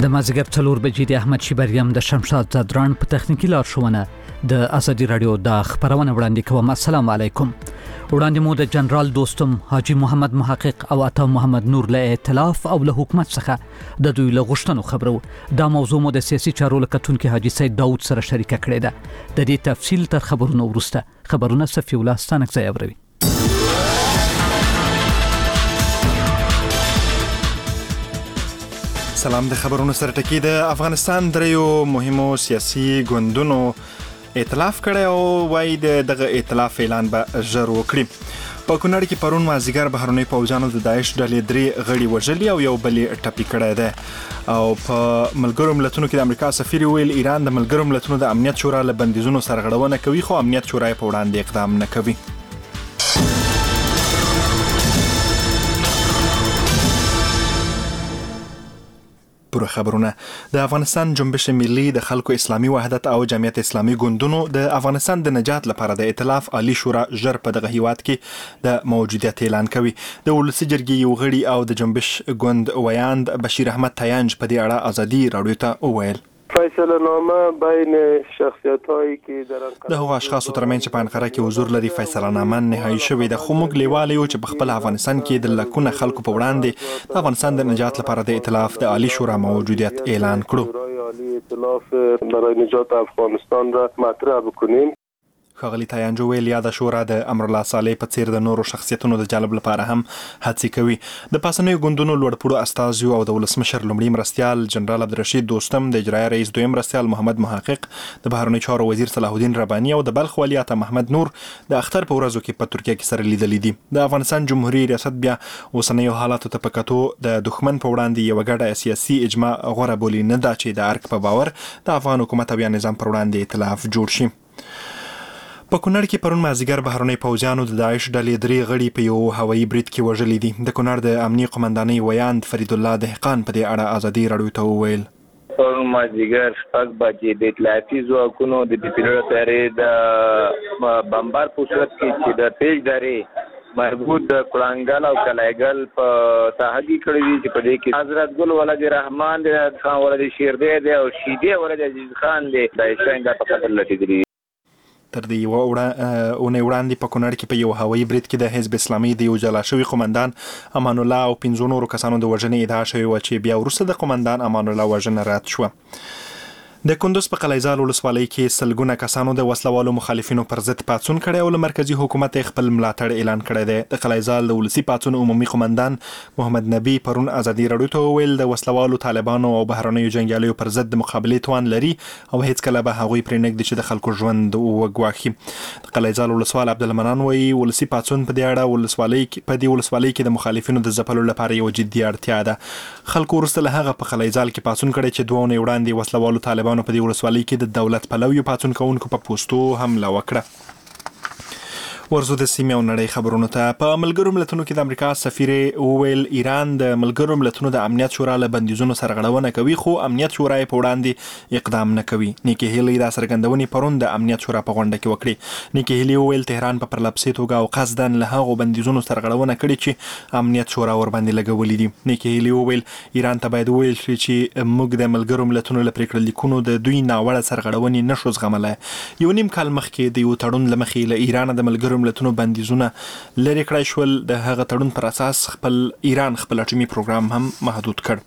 د مازیګر 4 بجې د احمد شیبریم د شمشاد زادران په تخنیکی لارښوونه د ازادي رادیو د خبرونه وړاندې کوم. السلام علیکم. وړاندې مو د جنرال دوستم حاجی محمد محقق او عطا محمد نور له ائتلاف او له حکومت څخه د دوی له غوښتنو خبرو. دا موضوع مو د سیاسي چارو لکتونکو حاجی سید داود سره شریکه کړې ده. د دې تفصیل تر خبرونو وروسته. خبرونه صفی الله ستانک ځای اوروي. سلام. د خبرونو سره ټکی د افغانستان دریو مهمو سیاسي ګوندونو ائتلاف کړی او وايي دغه ائتلاف اعلان به ژر وکړي. په کونړ کې پرون مازیګر بهرنۍ پوځیانو د داعش ډلې 3 غړي وژلي او یو بل ټپي کړی دی. او په ملګرو ملتونو کې د امریکا سفیر ویل ایران د ملګرو ملتونو د امنیت شورا له بندیزونو سرغړونه کوي خو امنیت شورا په وړاندې اقدام نه کوي. پوره خبرونه. د افغانستان جنبش ملي د خلکو اسلامي وحدت او جمعیت اسلامي ګوندونو د افغانستان د نجات لپاره د ائتلاف عالی شورا ژر په دغه هیواد کې د موجودیت اعلان کوي. د ولسي جرګې یو غړي او د جنبش ګوند ویاند بشیر احمد تیانج په دې اړه ازادي رادیو ته وویل. فیصله نامه بین شخصیتایی که در د هغو اشخاصو ترمنځ چې په انقره کې حضور لري فیصله نامه نهایی شوې ده. خو موږ لیوال یو چې په خپل افغانستان کې د لکونه خلکو په وړاندې د افغانستان د نجات لپاره د ائتلاف د عالی شورا موجودیت اعلان کړو. عالی ائتلاف برای نجات افغانستان را مطرح بکنیم. ښاغلي تیانج ویل یاده شورا د امرالله صالح په څیر د نورو شخصیتونو د جلب لپاره هم هڅې کوي. د پاسنیو ګوندونو لوړپوړو استازیو او د ولسمشر لومړي مرستیال جنرال عبدالرشید دوستم، د اجرایه رئیس دویم مرستیال محمد محقق، د بهرنیو چارو وزیر صلاح الدین رباني او د بلخ والي عطا محمد نور د اختر په ورځو کې په ترکیه کې سره لیدلي دي. د افغانستان جمهوریت ریاست بیا اوسنیو حالاتو ته په کتو د دښمن په وړاندې یو ګډه سیاسي اجماع غوره بولي، نه دا چې د ارګ په باور د افغان حکومت او یا نظام پر وړاندې ائتلاف جوړ شي. په کونړ کې پرون مازیګر بهرنۍ پوځیانو د داعش ډلې 3 غړي په یو هوایي برید کې وژلي دي. د کونړ د امنیي قومندانۍ ویاند فرید الله دهقان په دې اړه ازادي رادیو ته وویل. پرون مازیګر 6 بجې د اطلاعاتي ځواکونو د پیلوټ تیارې د بمبار په صورت کې چې د پیج درې مربوط د کړنګل او کلایګل په ساحګي کړی دي چې په دې کې حضرت ګل ولد رحمان د خان ولد شیردی دی او شیدی ولد عزیز خان دی د شاین د په قتل لټیدلی. تر دې اونۍ وړاندې په کونړ کې په یو هوایي برید کې د حزب اسلامي د یو جلا شوي قومندان امان الله او 15 نورو کسانو د وژنې ادعا شوې وه چې بیا وروسته د قومندان امان الله وژنه رد شوه. د کندوز په قلعهزال ولسوالۍ کې سلګونه کسانو د وسلوالو مخالفینو پر ضد پاڅون کړی او له مرکزي حکومت خپل ملاتړ اعلان کړی دی. د قلعهزال د ولسي پاڅون عمومي قومندان محمد نبی پرون ازادي رادیو ته وویل د وسلوالو طالبانو او بهرنیو جنګیالیو پر ضد د مقابلې توان لري او هیڅکله به هغوی پرې نږدي چې د خلکو ژوند وګواښي. د قلعهزال ولسوال عبدالمنان وایي ولسي پاڅون په دې اړه په دې ولسوالۍ کې د مخالفینو د ځپلو لپاره یو جدي اړتیا ده. خلکو وروسته له هغه په قلعهزال کې پاڅون کړی چې 2 اونۍ وړاندې وسلوالو طالبانو په دې ولسوالۍ کې د دولت پلویو پاڅون کوونکو په پوسټو حمله وکړه. ورزو د سیمې او نړۍ خبرونو ته. په ملګرو ملتونو کې د امریکا سفیر وویل ایران د ملګرو ملتونو د امنیت شورا له بندیزونو سرغړونه کوي خو امنیت شورا په وړاندې اقدام نه کوي. نیکی هیلی دا څرګندونې پرون د امنیت شورا په غونډه کې وکړې. نیکی هیلی وویل تهران په پرلپسې توګه او قصدا له هغو بندیزونو سرغړونه کړې چې امنیت شورا ورباندې لګولې دي. نیکی هیلی وویل ایران ته باید وویل شي چې موږ د ملګرو ملتونو له پریکړه لیکونو د دوی ناوړه سرغړونې نشو زغملی. یو نیم کال مخکې د یو تړون له مخې له ایران د ملګرو ملتونو بندیزونه لري کړای شول. د هغه تړون پر اساس ایران خپل اټومي پروګرام هم محدود کړ.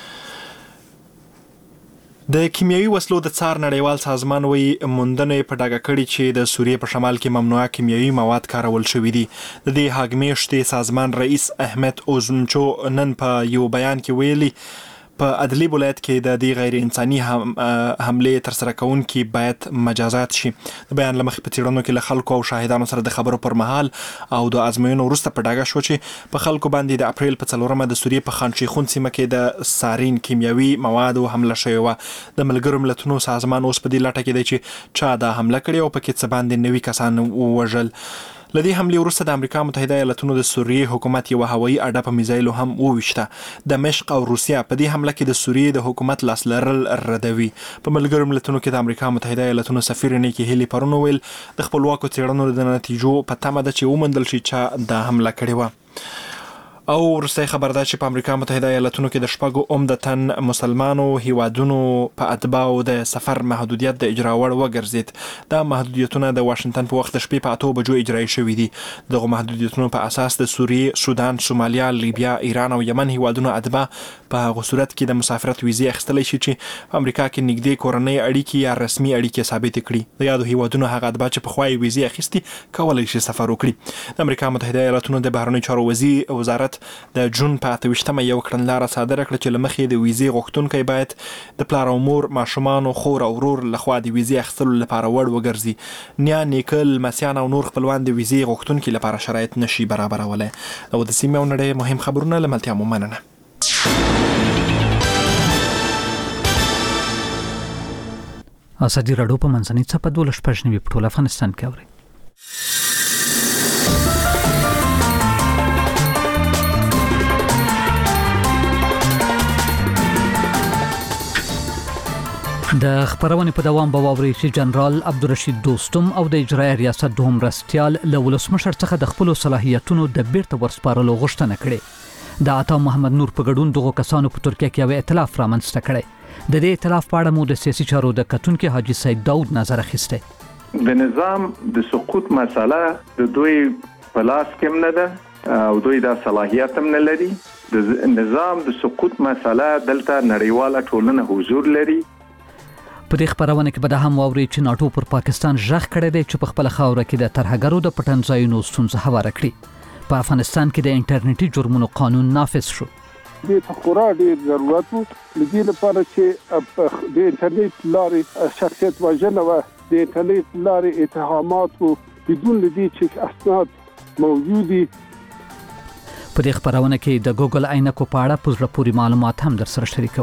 د کیمیاوي وسلو د څار نړیوال سازمان وایي موندنې په ډاګه کړي چې د سوریې په شمال کې ممنوعه کیمیاوي مواد کارول شوي دي. د دې هاګمیشتې سازمان رئیس احمد اوزنچو نن په یو بیان کې ویلي په ادلیب ولایت کې د دې غیر انساني حملې ترسره کوونکي باید مجازات شي. د بیان له مخې په څېړنو کې له خلکو او شاهدانو سره د خبرو پر مهال او د ازموینو وروسته په ډاګه شو چې په خلکو باندې د اپریل په 4 د سوریې په خان شیخون سیمه کې د سارین کیمیاوي موادو حمله شوې وه. د ملګرو ملتونو سازمان اوس په دې لټه کې دی چې چا دا حمله کړې او پکې څه باندې 90 کسان ووژل. لدې حملې وروسته د امریکا متحده ایالاتونو د سوریې حکومت یو هوایي اډه په میزایلو هم وویشته. دمشق او روسیه په دې حمله کې د سوریې د حکومت لاس لرل ردوي. په ملګرو ملتونو کې د امریکا متحده ایالاتونو سفیر نیکی هیلی پرون ویل د خپلواکو څېړنو د نتیجو په تمه ده چې وموندل شي چې دا حمله کړې وه. او ورسته خبر ده چې په امریکا متحده ایالاتونو کې د شپږو عمدتاً مسلمانو هیوادونو په اتباعو د سفر محدودیت د اجرا وړ وګرځید. دا محدودیتونه د واشنگټن په وخت د شپې په 8 بجو اجرایی شوي دي. دغه محدودیتونو په اساس د سوریې، سودان، سومالیا، لیبیا، ایران او یمن هیوادونو اتباع په هغه صورت کې د مسافرت ویزې اخیستلی شي چې په امریکا کې نږدې کورنۍ اړیکې یا رسمي اړیکې ثابت کړي. د یادو هیوادونو هغه اتباع چې په خوای ویزې اخیستي کولای شي سفر وکړي. د امریکا متحده ایالاتونو د بهرنیو چارو وزارت د جون په 28مه یو کړنلاره صادره کړه چې لمخې د ویزې غوښتونکي باید د پلار او مور، ماشومان او خور او ورور لخوا د ویزې اخیستلو لپاره وړ وګرځي. نیا، نیکه، لمسیان او نور خپلوان د ویزې غوښتونکي لپاره شرایط نشي برابرولای. او د سیمې او نړۍ مهم خبرونه لملتیا مو مننه. ازادي راډیو په منځنۍ څپه 12 په ټول افغانستان کې اوري. د خبرونې په دوام به واوري چې جنرال عبدالرشید دوستم او د اجرایي ریاست دوهم مرستیال له ولسمشر څخه د خپل صلاحیتونو د بیرته ورسپارلو غوښتنه کړې. د عطا محمد نور په ګډون دغه کسانو په ترکیه کې یو ائتلاف رامنځته کړی. د دې ائتلاف په اړه مو د سیاسي چارو د کتونکو حاجی سید داود نظر اخیسته. د نظام د سقوط مسله د دوی په لاس کې نه ده او دوی د صلاحیت هم نه لري. د نظام د سقوط مسله دلته نړیواله ټولنه حضور لري. په دې خبرونه کې به د هم واوري چې ناتو پر پاکستان ژغ کړی دی چې په خپل خاوره کې د ترهګرو د پټن ځایونو ستونزه هواره کړي. په افغانستان کې د انټرنیټي جرمونو قانون نافذ شو. د خورا ډیر ضرورت لدی لپاره چې د انټرنیټ لارې شخصیت وژنه و د انټرنیټ لارې اتهامات بدون لدی چې اسناد موجودي. په دې خبرونه کې د ګوګل عینکو په اړه پوره پوری معلومات هم در سره شریکو.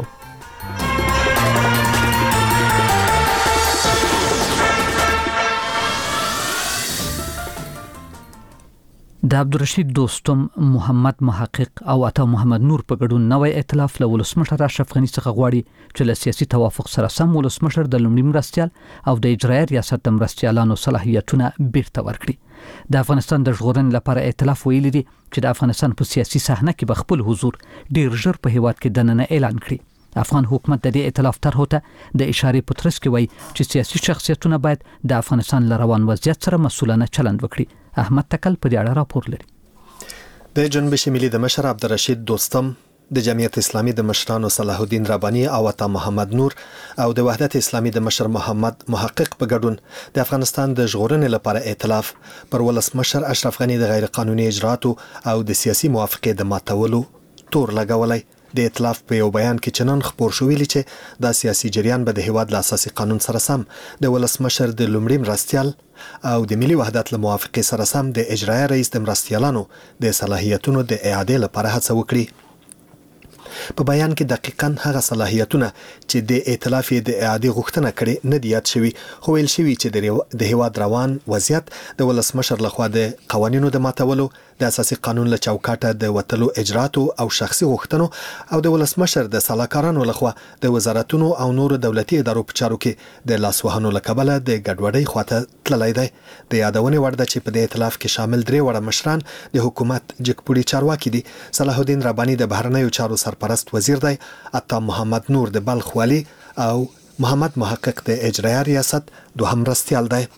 د عبدالرشید دوستم، محمد محقق او عطا محمد نور په ګډون نوې ائتلاف له ولسمشر اشرف غنی څخه غواړي چې له سیاسي توافق سره سم ولسمشر د لومړي مرستیال او د اجرایي ریاست د مرستیالانو صلاحیتونه بیرته ورکړي. د افغانستان د ژغورنې لپاره ائتلاف ویلي دي چې د افغانستان په سیاسي صحنه کې به خپل حضور ډیر ژر په هیواد کې دننه اعلان کړي. افغان حکومت د دې ائتلاف طرحو ته د اشارې په ترڅ کې وایي چې سیاسي شخصیتونه باید د افغانستان له روان وضعیت سره مسؤلانه چلند وکړي. احمد تکل په دې اړه راپور لري. د جنبش ملي د مشر عبدالرشید دوستم، د جمعیت اسلامي د مشرانو صلاح الدین رباني او عطا محمد نور او د وحدت اسلامي د مشر محمد محقق په ګډون د افغانستان د ژغورنې لپاره ائتلاف پر ولسمشر اشرف غنی د غیر قانوني اجراءاتو او د سیاسي موافقې د ماتولو تور لګولای. د ائتلاف په یو بیان کې چنن خبر شو ویلي چې دا سیاسي جریان به د هیواد له اساسي قانون سره سم د ولسمشر د لومړي مرستیال او د ملي وحدت له موافقې سره سم د اجرایي رئیس د مرستیالانو د صلاحیتونو د اعاده لپاره هڅه وکړي. په بیان کې دقیقاً هغه صلاحیتونه چې د ائتلاف د اعاده غوښتنه کړي نه دي یاد شوي، خو ویل شوي چې د هیواد روان وضعیت د ولسمشر لخوا د قوانینو د ماتولو، د اساسي قانون له چوکاټه د وتلو اجراتو او شخصي غوښتنو او د ولسمشر د سلاکارانو لخوا د وزارتونو او نورو دولتي ادارو په چارو کې د لاسوهنو له کبله د ګډوډۍ خواته تللی دی. د یادونې وړ ده چې په دې ائتلاف کې شامل 3 وړه مشران د حکومت جګپوړي چارواکي دي. صلاح الدین رباني د بهرنیو چارو سرپرست وزیر دی، عطا محمد نور د بلخ والی او محمد محقق د اجرایي ریاست دوهم مرستیال دی.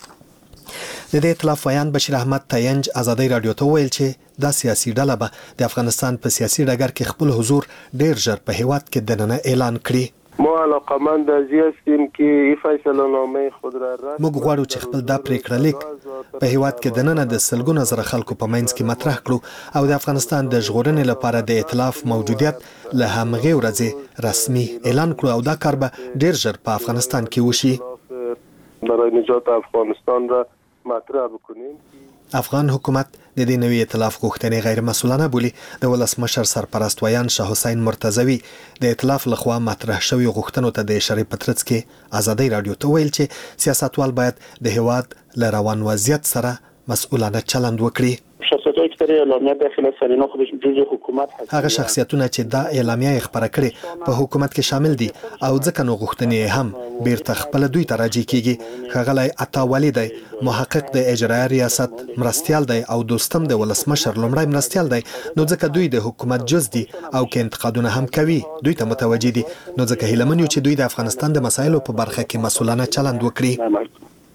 د دې ائتلاف ویان بشیر احمد تاینج ازادي رادیو ته ویل چې دا سیاسي ډله به د افغانستان په سیاسي ډګر کې خپل حضور ډیر ژر په هیواد کې دننه اعلان کړي. ما علاقمند از این هستیم که فیصله نامه خود را رد موږ غواړو چې خپل دا پریکړه لیک په هیواد کې دننه د سلګونو زره خلکو په منځ کې مطرح کړو او د افغانستان د ژغورنې لپاره د ائتلاف موجودیت له همغې ورځې رسمي اعلان کړو او دا کار به ډیر ژر په افغانستان کې وشي. برای نجات افغانستان را مطرح بکنیم. افغان حکومت د دې نوي ائتلاف غوښتنې غیر مسؤلانه بولي. د ولسمشر سرپرست ویان شاه حسین مرتضوی د ائتلاف لخوا مطرح شوی غوښتنو ته د اشارې په ترڅ کې ازادي رادیو ته ویل چې سیاستوال باید د هیواد له روان وضعیت سره مسؤلانه چلند وکړي. شخصیت‌هایی که در اعلامیه داخل است اینا خودش جزء حکومت هست. هغه شخصیتونه چې دا اعلامیه خبره کړي په حکومت کې شامل دي او ځکه نو غوښتنې هم بیرته خپل دوی ته راځي کیږي. ښاغلی عطاولي دی محقق د اجرایه ریاست مرستیال دی او دوستم د ولسمشر لومړی مرستیال دی، نو ځکه دوی د حکومت جز دي او که انتقادونه هم کوي دوی ته متوجه دي، نو ځکه هیله من یو چې دوی د افغانستان د مسایلو په برخه کې مسؤلانه چلند وکړي.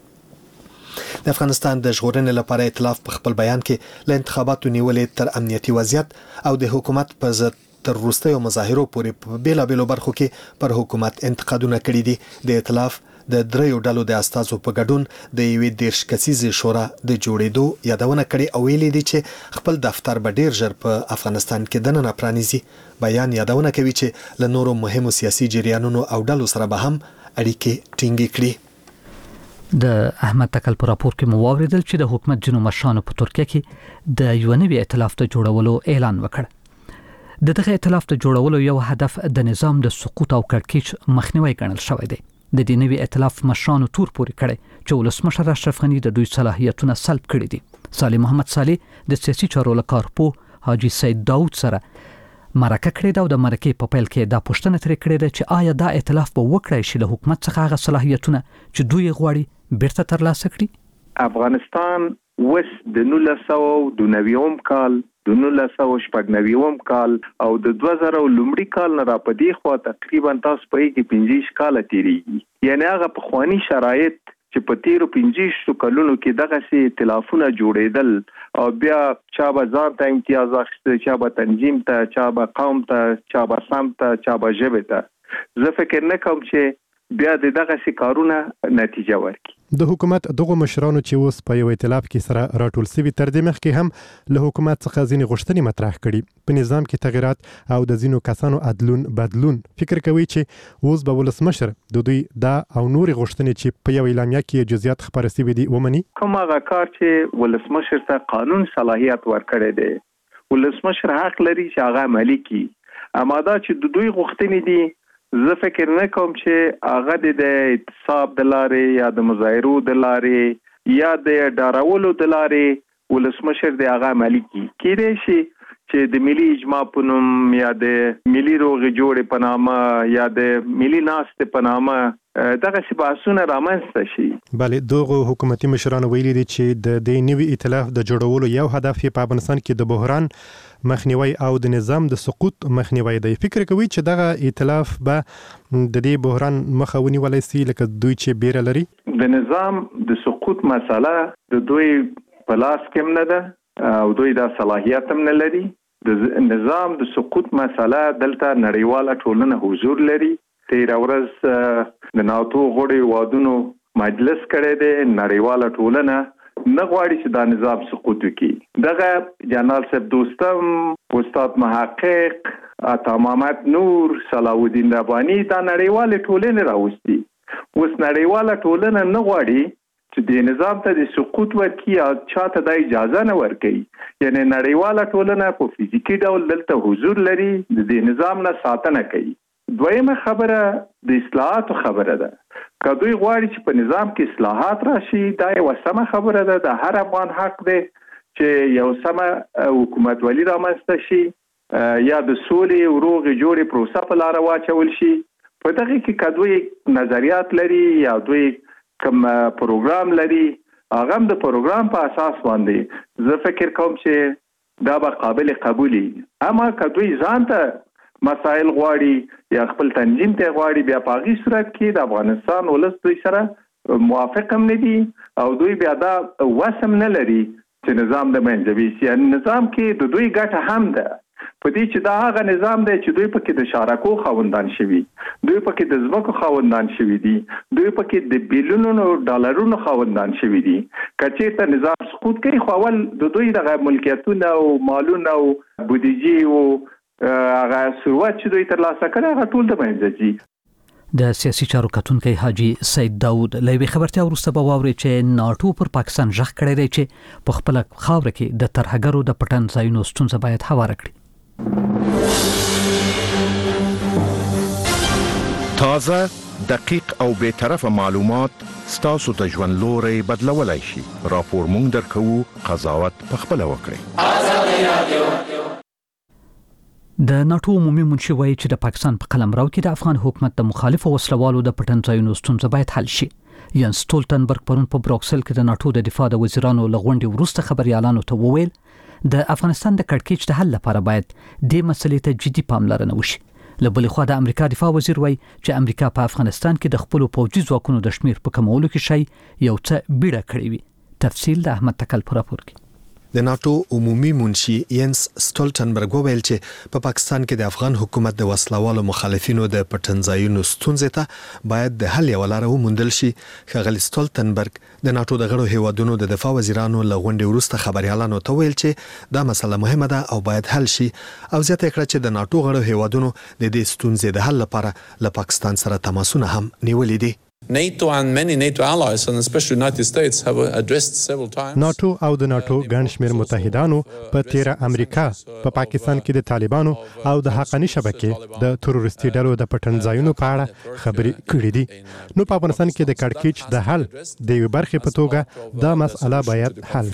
د افغانستان د ژغورنې لپاره ائتلاف په خپل بیان کې له انتخاباتو نیولې تر امنیتي وضعیت او د حکومت په ضد تر وروستیو مظاهرو پورې په بیلابیلو برخو کې پر حکومت انتقادونه کړي دي. د ائتلاف د دریو ډلو د استازو په ګډون د یوې 10 کسیزې شورا د جوړېدو یادونه کړې او ویلي دي چې خپل دفتر به ډیر ژر په افغانستان کې دننه پرانیزي. بیان یادونه کوي چې له نورو مهمو سیاسي جریانونو او ډلو سره به هم اړیکې ټینګې کړي. د احمد تکل په راپور کې مو واوریدل چې د حکومت جنو مشرانو په ترکیه کې د یو نوي ائتلاف ته جوړولو اعلان وکړ. د دغه ائتلاف ته جوړولو یو هدف د نظام د سقوط او کړکېچ مخنیوي ګڼل شوی دی. د دې نوي ائتلاف مشرانو تور پورې کړي چې ولسمشر اشرف غنی د دوی صلاحیتونه سلب کړي دي. صالح محمد صالح د سیاسي چارو لکارپو حاجی سید داود سره مرکه کړې ده او د مرکې په پیل کې دا پوښتنه ترې کړې ده چې آیا دا ائتلاف به وکړي شي له حکومت څخه هغه صلاحیتونه چې دوی غواړي بیرته ترلاسه کړي. افغانستان وس د 1990 کال د 1990 کال او د 2000 لومړي کال نه را پدې خو تقریبا تاسو په کې 15 کال تیریږي. یعنی هغه په خواني شرایط چې په تیرو 15 کلونو کې دغه سي ائتلافونه جوړېدل او بیا چا به ځان ته امتیاز اخیسته، چا به تنظیم ته، چا به قوم ته، چا به سمت ته، چا به ژبه ته. زه فکر نه کوم چې بیا دغه سي کارونه نتیجه ورکړي. د حکومت دغه مشرانو چې اوس په یو ائتلاف کې سره راټول سوي تر دې مخکې هم له حکومت څخه ځینې غوښتنې مطرح کړي په نظام کې تغیرات او د ځینو کسانو عدلون بدلون. فکر کوي چې اوس به ولسمشر د دوی دا او نور غوښتنې چې په یو اعلامیه کې جزئیات خبرې سوي دي ومني؟ کوم هغه کار چې ولسمشر ته قانون صلاحیت ورکړی دی، ولسمشر حق لري چې هغه عملي کړي. اما دا چې د دوی غوښتنې دي زه فکر نه کوم چې هغه د اعتصاب د لارې یا د مظاهرو د لارې یا د ډارولو د لارې ولسمشر د هغه عملي کیدای شي چې د ملي اجماع په نوم یا د ملي روغې جوړې په نامه یا د ملي ناستې په نامه دغه سی بحثونه رامنځته شي. بله، دغه حکومتي مشرانو ویلي دي چې د دې نوي ائتلاف د جوړولو یو هدف په افغانستان کې د بحران مخنیوي او د نظام د سقوط مخنیوي دی. فکر کوي چې دغه ائتلاف به د دې بحران مخه ونیولای شي لکه دوی چې بیره لري؟ د نظام د سقوط مسله د دوی په لاس کې نه ده او دوی دا صلاحیت هم نه لري. د نظام د سقوط مسله دلته نړیواله ټولنه حضور لري. تیر ورځ د ناتو غړي وادونو مجلس کړی دی، نړیواله ټولنه نه غواړي چې دا نظام سقوط وکړي. دغه جنرال صاحب دوستم، استاد محقق، عطا محمد نور، صلاح الدین رباني دا نړیواله ټولنه راوستي. اوس نړیواله ټولنه نه غواړي چې د نظام ته د سقوط ورکړي او چاته د اجازه نه ورکړي. یعنی نړیواله ټولنه په فزیکی ډول دلته حضور لري، د نظام نه ساتنه کوي. دویمه خبره د اصلاحاتو خبره ده. که دوی غواړي چې په نظام کې اصلاحات راشي دا یو سمه خبره ده. د هر افغان حق دی چې یو سمه حکومتولي رامنځته شي یا د سولې او روغې جوړې پروسه په لاره واچول شي. په دغه کې که دوی نظریات لري یا دوی کوم پروګرام لري هغه هم د پروګرام په اساس باندې زه فکر کوم چې دا به قابل قبولي. اما که دوی ځان ته مسائل غواړي یا خپل تنظیم ته غواړي بیا په هغې صورت کې د افغانستان ولس دوی سره موافق هم نه دي او دوی بیا دا وس هم نه لري چې نظام د منځوي سي. یعنې نظام کې د دوی ګټه هم ده په دې چې دا هغه نظام دی چې دوی پکې د شارکو خاوندان شوي، دوی پکې د ځمکو خاوندان شوي دي، دوی پکې د بیلیونونو ډالرونو خاوندان شوي دي. که چېرته نظام سقوط کوي خو اول د دوی دغه ملکیتونه او مالونه او بودیجې او هغه ثروت چې دوی ترلاسه کړي هغه ټول د منځه ځي. د سیاسي چارو کتونکی حاجی سید داود له یوې خبرتیا وروسته به واوري چې ناټو پر پاکستان ژغ کړی دی چې په خپله خاوره کې د ترهګرو د پټن ځایونو ستونزه باید هواره کړي. تازه دقیق او به طرفه معلومات ستاسو ته ژوند لوري بدلولای شي. راپور مونږ درکو، قضاوت پخپله وکړئ. د ناتو عمومي منشي وایي چې د پاکستان په قلمرو کې د افغان حکومت د مخالفو وسلوالو د پټنځایونو ستونزه باید حل شي. یان سټولټنبرګ پرون په بروکسل کې د ناتو د دفاع د وزیرانو لغونډې وروسته خبريالانو ته وویل د افغانستان د کړکېچ د حل لپاره باید د مسلې ته جدي پاملرنه وشي. له بل خوا د امریکا دفاع وزیر وایي چې امریکا په افغانستان کې د خپل پوځي ځواکونو د شمیر په کمولو کې شي یو څه بیړه کړې وي. تفصیل د احمد تکل پر راپور کې. د ناتو عمومي منشي ینس سټولټنبرګ وویل چې په پاکستان کې د افغان حکومت د وسلوالو مخالفینو د پټنځایونو ستونزې ته باید د حل یو لار وموندل شي. ښاغلي سټولټنبرګ د ناتو د غړو هیوادونو د دفاع وزیرانو لغونډې وروسته خبريالانو ته ویل چې دا مسله مهمه ده او باید حل شي، او زیاته کړه چې د ناتو غړو هیوادونو د دې ستونزې د حل لپاره له پاکستان سره تماسونه هم نیولې دي. NATO and many NATO allies and especially United States have addressed several times. ناتو او د ناتو ګڼ شمېر متحدانو په تیر امریکا په پاکستان کې د طالبانو او د حقاني شبکې د تروریستي ډلو د پټنځایونو په اړه خبرې کړې دي. نو په افغانستان کې د کړکېچ د حل د یوې برخې په توګه دا مسله باید حل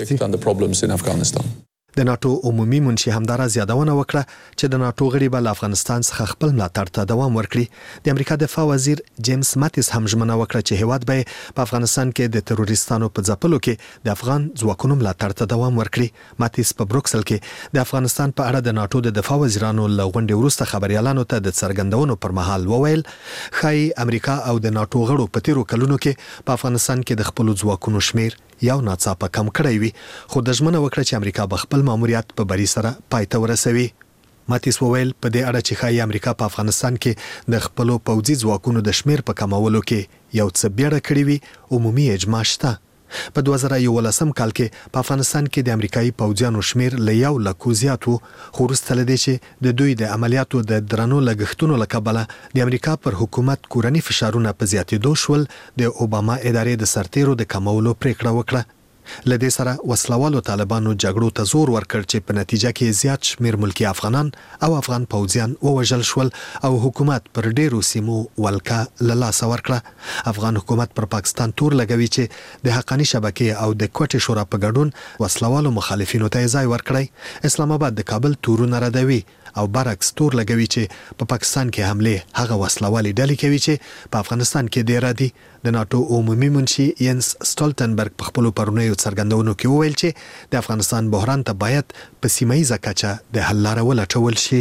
شي. د ناتو عمومي منشي همدارا زیادونه وکړه چې د ناتو غړي به افغانستان څخه خپل ملاتړ ته دوام ورکړي. د امریکا دفاع وزیر جیمز ماتیس هم ژمنه وکړه چې هیواد به په افغانستان کې د تروریستانو په ځپلو کې د افغان ځواکونو ملاتړ ته دوام ورکړي. ماتیس په بروکسل کې د افغانستان په اړه د ناتو د دفاع وزیرانو لغونډې وروسته خبريالانو ته د څرګندونو پر مهال وویل خای امریکا او د ناتو غړو په تیرو کلونو کې په افغانستان کې د خپل ځواکونو شمیر یو ناڅاپه کم کړی وي، خو د ژمنه وکړه چې امریکا به خپل ماموریت په بری سره پای ته ورسوي. ماتیس وویل په دې اړه چې ښایي امریکا په افغانستان کې د خپل پوځي ځواکونو د شمیر په کمولو کې یو څه بیړه کړې وي. عمومي اجماع شته. په 2011 کال کې په افغانستان کې د امریکایي پوځیانو شمیر له 1 لک زیات وو، خو وروسته له دې چې د دوی د عملیاتو د درنو لګښتونو له کبله د امریکا پر حکومت کورني فشارونه په زیاتېدو شول، د اوباما ادارې د سرتیرو د کمولو پریکړه وکړه. لدې سره وسلوالو طالبانو جګړو ته زور ورکړ چې په نتیجه کې زیات شمیر ملکی افغانان او افغان پوځیان ووژل شول او حکومت پر ډیرو سیمو ولکه له لاسه ورکړه. افغان حکومت پر پاکستان تور لګوي چې د حقاني شبکې او د کوټې شورا په ګډون وسلوالو مخالفینو ته ځای ورکړي. اسلام آباد د کابل تورونه ردوي او برعکس تور لګوي چې په پاکستان کې حمله هغه وسلوالي ډلې کوي چې په افغانستان کې ډیر دي. د ناتو عمومي منشي ینس سټولټنبرګ په خپل پرونیو څرګندونو کې وویل چې د افغانستان بحران ته باید په سیمایي کچه د حل لاره ولټول شي.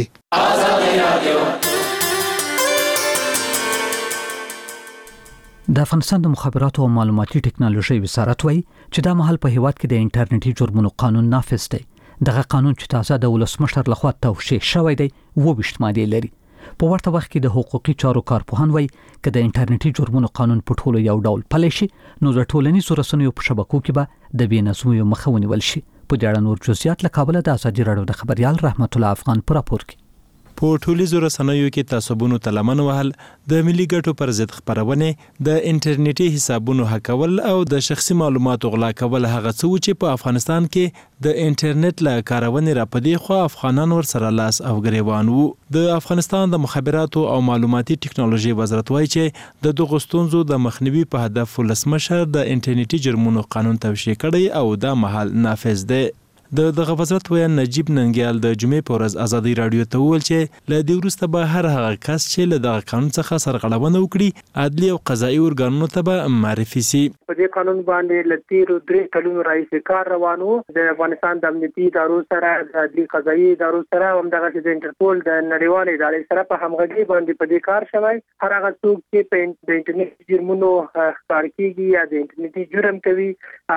د افغانستان د مخابراتو او معلوماتي ټکنالوژي وزارت وایي چې دا مهال په هیواد کې د انټرنیټي جرمونو قانون نافذ دی. دغه قانون چې تازه د ولسمشر لخوا توشیح شوی دی 28 ماده لري. په ورته وخت کې د حقوقي چارو کارپوهان وایي چې د انټرنیټي جرمونو قانون په ټولو یو ډول پلی شي نو د ټولنیزو رسنیو په شبکو کې به د بې نظمیو مخه ونیول شي. په دې اړه نور جزئیات له کابل د ازادي راډیو د خبريال رحمت الله افغان پر راپور کې. په ټولنیزو رسنیو کې تعصبونو ته لمن وهل، د ملي ګټو پر ضد خبرونه، د انټرنیټي حسابونو هکول او د شخصي معلوماتو غلا کول هغه څه چې په افغانستان کې د انټرنیټ له کارونې را پدې خو افغانان ور سره لاس او ګریوان وو. د افغانستان د مخابراتو او معلوماتي ټکنالوژي وزارت وایي چې د دغه ستونزو د مخنیوي په هدف ولسمشر د انټرنیټي جرمونو قانون توشیح کړی او دا مهال نافذ دی. دغه وزارت ویان نجیب ننګیال د جمعې په ورځ ازادي رادیو ته وویل چې له دې وروسته به هر هغه کس چې له دغه قانون څخه سرغړونه وکړي عدلي او قضایي ارګانونو ته به معرفي سي. په دې قانون باندې له تیرو 3 کلونو راهیسې کار روان وو. د افغانستان د امنیتي ادارو سره د عدلي قضایي ادارو سره هم دغه د انټرپول د نړیوالې ادارې سره په همغږي باندې په دې کار شوی. هر هغه څوک چې په انټرنیټ جرمونو ښکار کیږي یا د انټرنیټي جرم کوي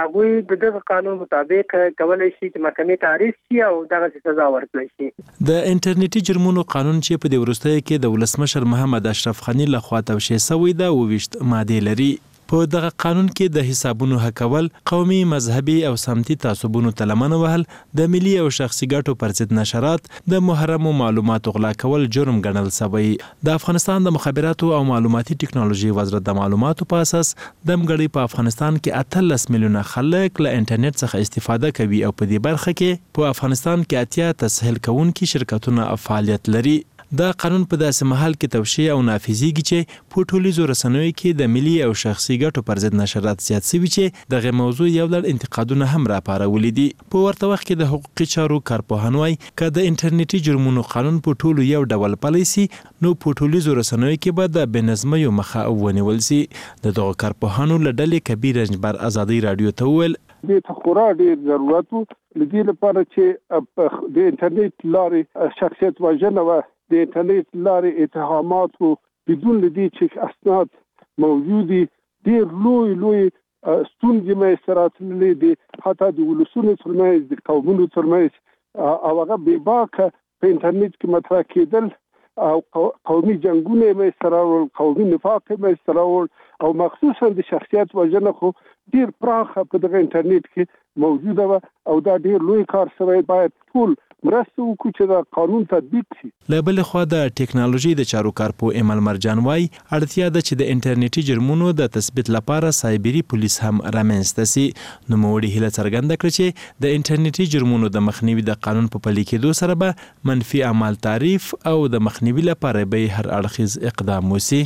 هغه دغه قانون مطابق کولای شي محکمې تعریف شي او دغه سزا ورکړي شي. د انټرنیټي جرمونو قانون چې په دې وروستیو کې د ولسمشر محمد اشرف غنی لخوا توشیح شوی دا 28 ماده لري. په دغه قانون کې د حسابونو هکول، قومي، مذهبي او سمتي تعصبونو ته لمن وهل، د ملي او شخصي ګټو پر ضد نشرات، د محرمو معلوماتو غلا کول جرم ګڼل شوی. د افغانستان د مخابراتو او معلوماتي ټکنالوژي وزارت د معلوماتو په اساس د مګړی په افغانستان کې 18 میلیونه خلک له انټرنیټ څخه استفاده کوي او په دې برخه کې په افغانستان کې 80 تسهیل کوونکي شرکتونه فعالیت لري. دا قانون په داسې مهال کې توشیح او نافذیږي چې په ټولنیزو رسنیو کې د ملي او شخصي ګټو پر ضد نشرات زیات شوي چې دغه موضوع یو لړ انتقادونه هم راپارولي دي. په ورته وخت کې د حقوقي چارو کارپوهان وايي که د انټرنیټي جرمونو قانون په ټولو یو ډول پلی سي نو په ټولنیزو رسنیو کې به د بېنظمیو مخه ونیول سي. دغه کارپوهانو له ډلې کبیر رنجبر ازادي رادیو ته وویل د خورا ډیر ضرورت لدی لپاره چې د انټرنیټ لارې شخصیت وژنه و د انټرنیټ لارې اتهامات بدون لدی چې اسناد موجودي ډیر لوی ستونزې مې سره دي حتی د ولسونو ترمنځ د قومونو ترمنځ او هغه بې باکه په انټرنیټ کې مطرح کېدل او قومي جنگونه مې سره قومي نفاق مې سره او مخصوصا د شخصیت وژنه خو ډیر پراخه په دغه انټرنیټ کې موجوده و او دا ډیر لوی کار سره باید ټول مرسته وکړي چې دا قانون تطبیق شي. له بل خوا د ټیکنالوژي د چارو کارپو ایمل مرجان وايي اړتیا ده چې د انټرنیټي جرمونو د تثبیت لپاره سایبری پولیس هم رامنځته سي. نو موړي هله څرګنده کړ چې د انټرنیټي جرمونو د مخنیوي د قانون په پلي کېدو سره به منفي اعمال تعریف او د مخنیوي لپاره به هر اړخیز اقدام وشي.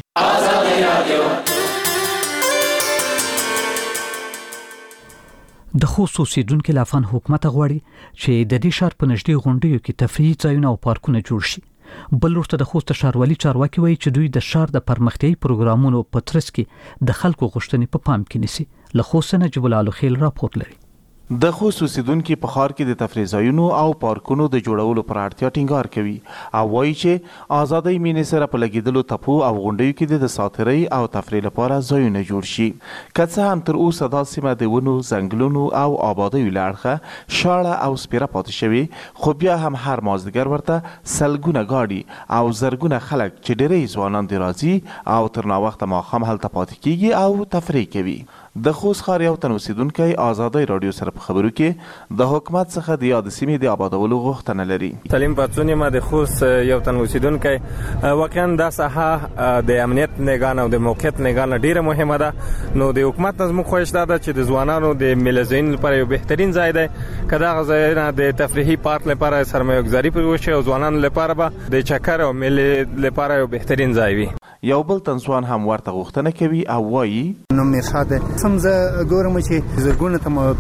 د خوست اوسیدونکو لافان حکومت غواړي چې د دې ښار په نږدې غونډیو کې تفریحي ځایونه او پارکونه جوړ شي. بل ورته د خوست ښاروالي چارواکي وایي چې دوی د ښار د پرمختیايي پروګرامونو په ترڅ کې د خلکو غوښتنې په پام کې نیسي. له خوست نه جبل الخیل راپور لري. د خوست اوسیدونکو په ښار کې د تفریح ځایونو او پارکونو د جوړولو پر اړتیا ټینګار کوي او وایي چې آزادۍ مینې سره په لګیدلو تپو او غونډیو کې د ساتیرۍ او تفریح لپاره ځایونه جوړ شي. که څه هم تر اوسه دا سیمه د ونو ځنګلونو او آبادیو له اړخه شاړه او سپیره پاتې شوې، خو بیا هم هر مازدیګر ورته سلګونه ګاډي او زرګونه خلک چې ډېری ځوانان دې راځي او تر ناوخته ماښام هلته پاتې کیږي او تفریح کوي. د خوست ښار یو تن اوسیدونکی آزادۍ رادیو سره په خبرو کې د حکومت څخه د یاد سیمې د آبادولو غوښتنه لري. سلیم پاتون ما د خوست یو تن اوسیدونکی واقعا دا ساحه د امنیت نگاه او د موقعیت نگاه ډیره مهمه ده. نو د حکومت نظم خواهش ده چې د ځوانانو د ملزین لپاره یو بهترین ځای دی که دا ځایونه د تفریحي پارک لپاره سرمایه گذاري پرې وشي او ځوانانو لپاره به د چکر او میلې لپاره یو بهترین ځای وي. یو بل تنسوان هم ورته غوښتنه کوي او وایي نو میرشاد سمزه ګورم چې زرګونه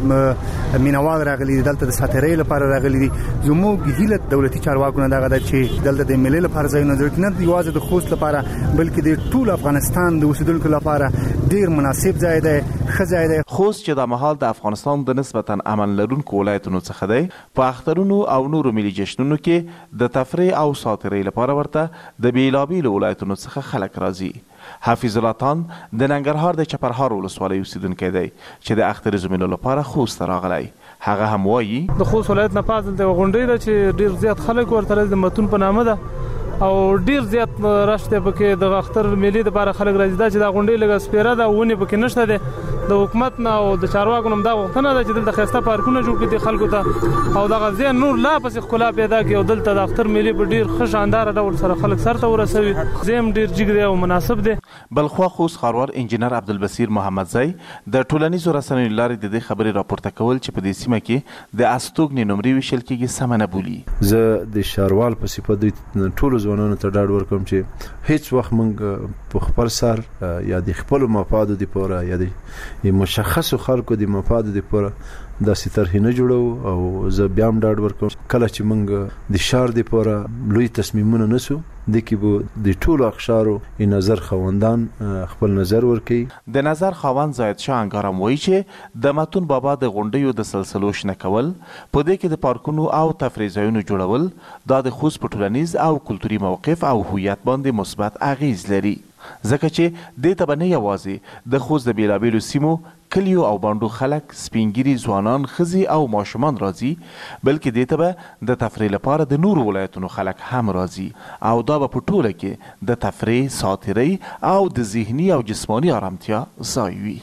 ته مینوال راغلي دلته د ساتیرۍ لپاره راغلي دي. زموږ هیله دولتي چارواکو نه دغه ده چې دلته د ملي لپاره ځایونه جوړ کړي، نه یوازې د خوست لپاره بلکې د ټول افغانستان د اوسیدونکو لپاره ډیر مناسب ځای دی، ښه ځای دی. خوست چې د مهال د افغانستان د نسبتا امن لرونکو ولایتونو څخه دی، په اخترونو او نورو ملي جشنونو کې د تفریح او ساتیرۍ لپاره ورته د بیلابیلو ولایتونو څخه خلک راځي. حفیظ الله تان د ننګرهار د چپرهار ولسوالۍ اوسیدونکی دی چې د اختر زمینو لپاره خوست راغلی. هغه هم وایي د خوست ولایت نه پاتل د غونډې ده چې ډیر زیات خلک ورته د متون په نامه ده او ډیر زیات راشته پکې د اختر ملي د لپاره خلک راځي. دا چې د غونډې لګه سپیره ده ونی پکې نشته ده. د حکومت نه او د چارواکو نوم دا غوښتنه ده چې دلته خسته پارکونه جوړ کړي خلکو ته او دغه ځای نور لا پسې ښکلا پیدا کړي او دلته د اختر ملي په ډیر ښه شاندار ډول سره خلک سرته ورسوي. زم ډیر جګ دی او مناسب دی. بلخوا خوست ښاروال انجینر عبدالبصیر محمدزی د ټولنیزو رسنیو لارې د دې خبرې راپورته کول چې په دې سیمه کې د استوګنې نمرې ویشل کېږي سمه نه بولي. زه د ښاروال په صفت د ټولو ځوانانو ته ډاډ ورکوم چې هیڅ وخت موږ په خپل سر یا د خپل مفادو لپاره یا د مشخص خلکو د مفادو لپاره داسې طرحې نه جوړو او زه بیا هم ډاډ ورکوم کله چې موږ د ښار لپاره لوی تصمیمونه نیسو د کې به د ټولو اقشارو نظر خواندان خپل نظر ورکوي. د نظر خواند زاید شاه انګار هم وایي چې د متون بابا د غونډیو د سلسلو شنه کول، په دې کې د پارکونو او تفریح ځایونو جوړول دا د خوست په ټولنیز او کلتوري موقف او هویت باندې مثبت اغیز لري، ځکه چې دې ته به نه یوازې د خوست د بیلابیلو سیمو کلیو او باندو خلک، سپینګیري ځوانان، ښځې او ماشومان راځي، بلکې دې ته به د تفریح لپاره د نورو ولایتونو خلک هم راځي او دا به په ټوله کې د تفریح، ساتیرۍ او د ذهني او جسماني آرامتیا ځای وي.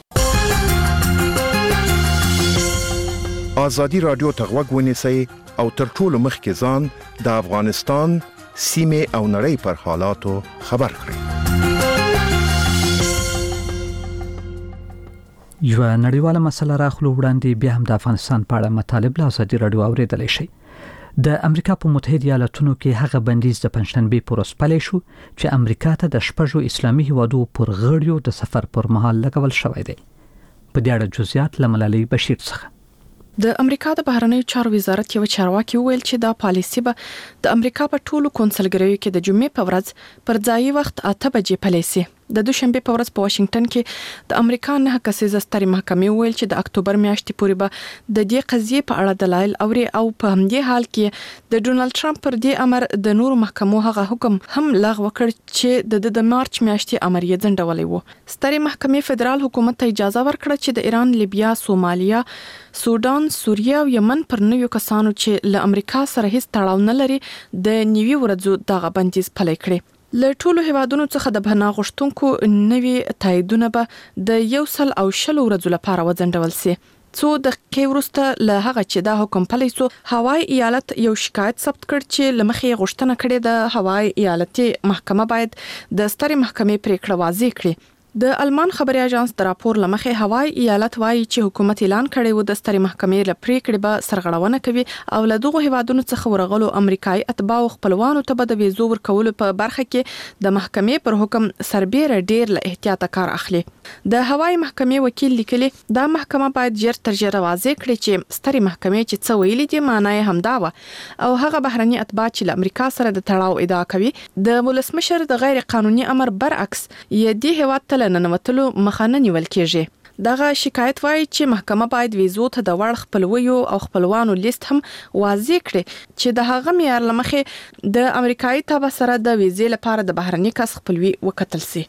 آزادي رادیو ته غوږ ونیسئ او تر ټولو مخکې ځان د افغانستان، سیمې او نړۍ پر حالاتو خبر کړئ. یو نړیواله مسله راخلو وړاندې بیا هم د افغانستان په اړه مطالب له ازادي رادیو اوریدلی شئ. د امریکا په متحده ایالاتونو کې هغه بندیز د پنځشنبه پر ورځ پلی شو چې امریکا ته د شپږو اسلامي هیوادو پر غړیو د سفر پر مهال لګول شوی دی. په دې اړه جزئیات له ملالۍ بشیر څخه. د امریکا د بهرنیو چارو وزارت یو چارواکي وویل چې دا پالیسي به د امریکا په ټولو کونسلګریو کې د جمعې په ورځ پر ځایي وخت 8 بجې پلی شي. د دوشنبه په ورځ په واشنگټن کې د امریکا نه کسیزه ستري محکمې وویل چې د اکتوبر میاشتې پورې به د دې قضیې په اړه دلایل اوري او په همدې حال کې د ډونالد ټرمپ پر دې امر د نورو محکمو هغه حکم هم لغوه کړ چې د مارچ میاشتې امر یې ځنډولی و. ستري محکمې فدرال حکومت ته اجازه ورکړه چې د ایران، لیبیا، سومالیا، سودان، سوریه او یمن پر نویو کسانو چې له امریکا سره هیڅ تړاو نه لري د نیوي ورځو دغه بندیز پلی کړي. له ټولو هیوادونو څخه د پناه غوښتونکو نوي تاییدونه به د 100 ورځو لپاره وځنډول شي. څو دقیقې وروسته له هغه چې دا حکم پلی شو، هوای ایالت یو شکایت ثبت کړ چې لمخې غوښتنه کړې د هوای ایالتي محکمه باید د ستري محکمې پریکړه واضح کړي. د المان خبري اژانس د راپور لمخې هوای ایالت وایي چې حکومت اعلان کړی و د ستري محکمې له پریکړې به سرغړونه کوي او له دغه هیوادونو څخه ورغلو امریکایي اتباع خپلوانو ته به د ویزو ورکولو په برخه کې د محکمې پر حکم سربېره ډیر له احتیاط کار اخلي. د هوای محکمې وکیل لیکلي دا محکمه باید ژر تر ژره واضح کړي چې ستري محکمې چې څه ویلي دي معنی همدا و او هغه بهرني اتباع چې له امریکا سره د تړاو ادعا کوي د ولسمشر د غیر قانوني امر برعکس یې د هیواد ننوتلو مخه نه نیول کېږي. دغه شکایت وایي چې محکمه باید ویزو ته د وړ خپلویو او خپلوانو لیست هم واضح کړي چې د هغه معیار لمخې د امریکایي تابع سره د ویزې لپاره د بهرني کس خپلوي وکتل سي.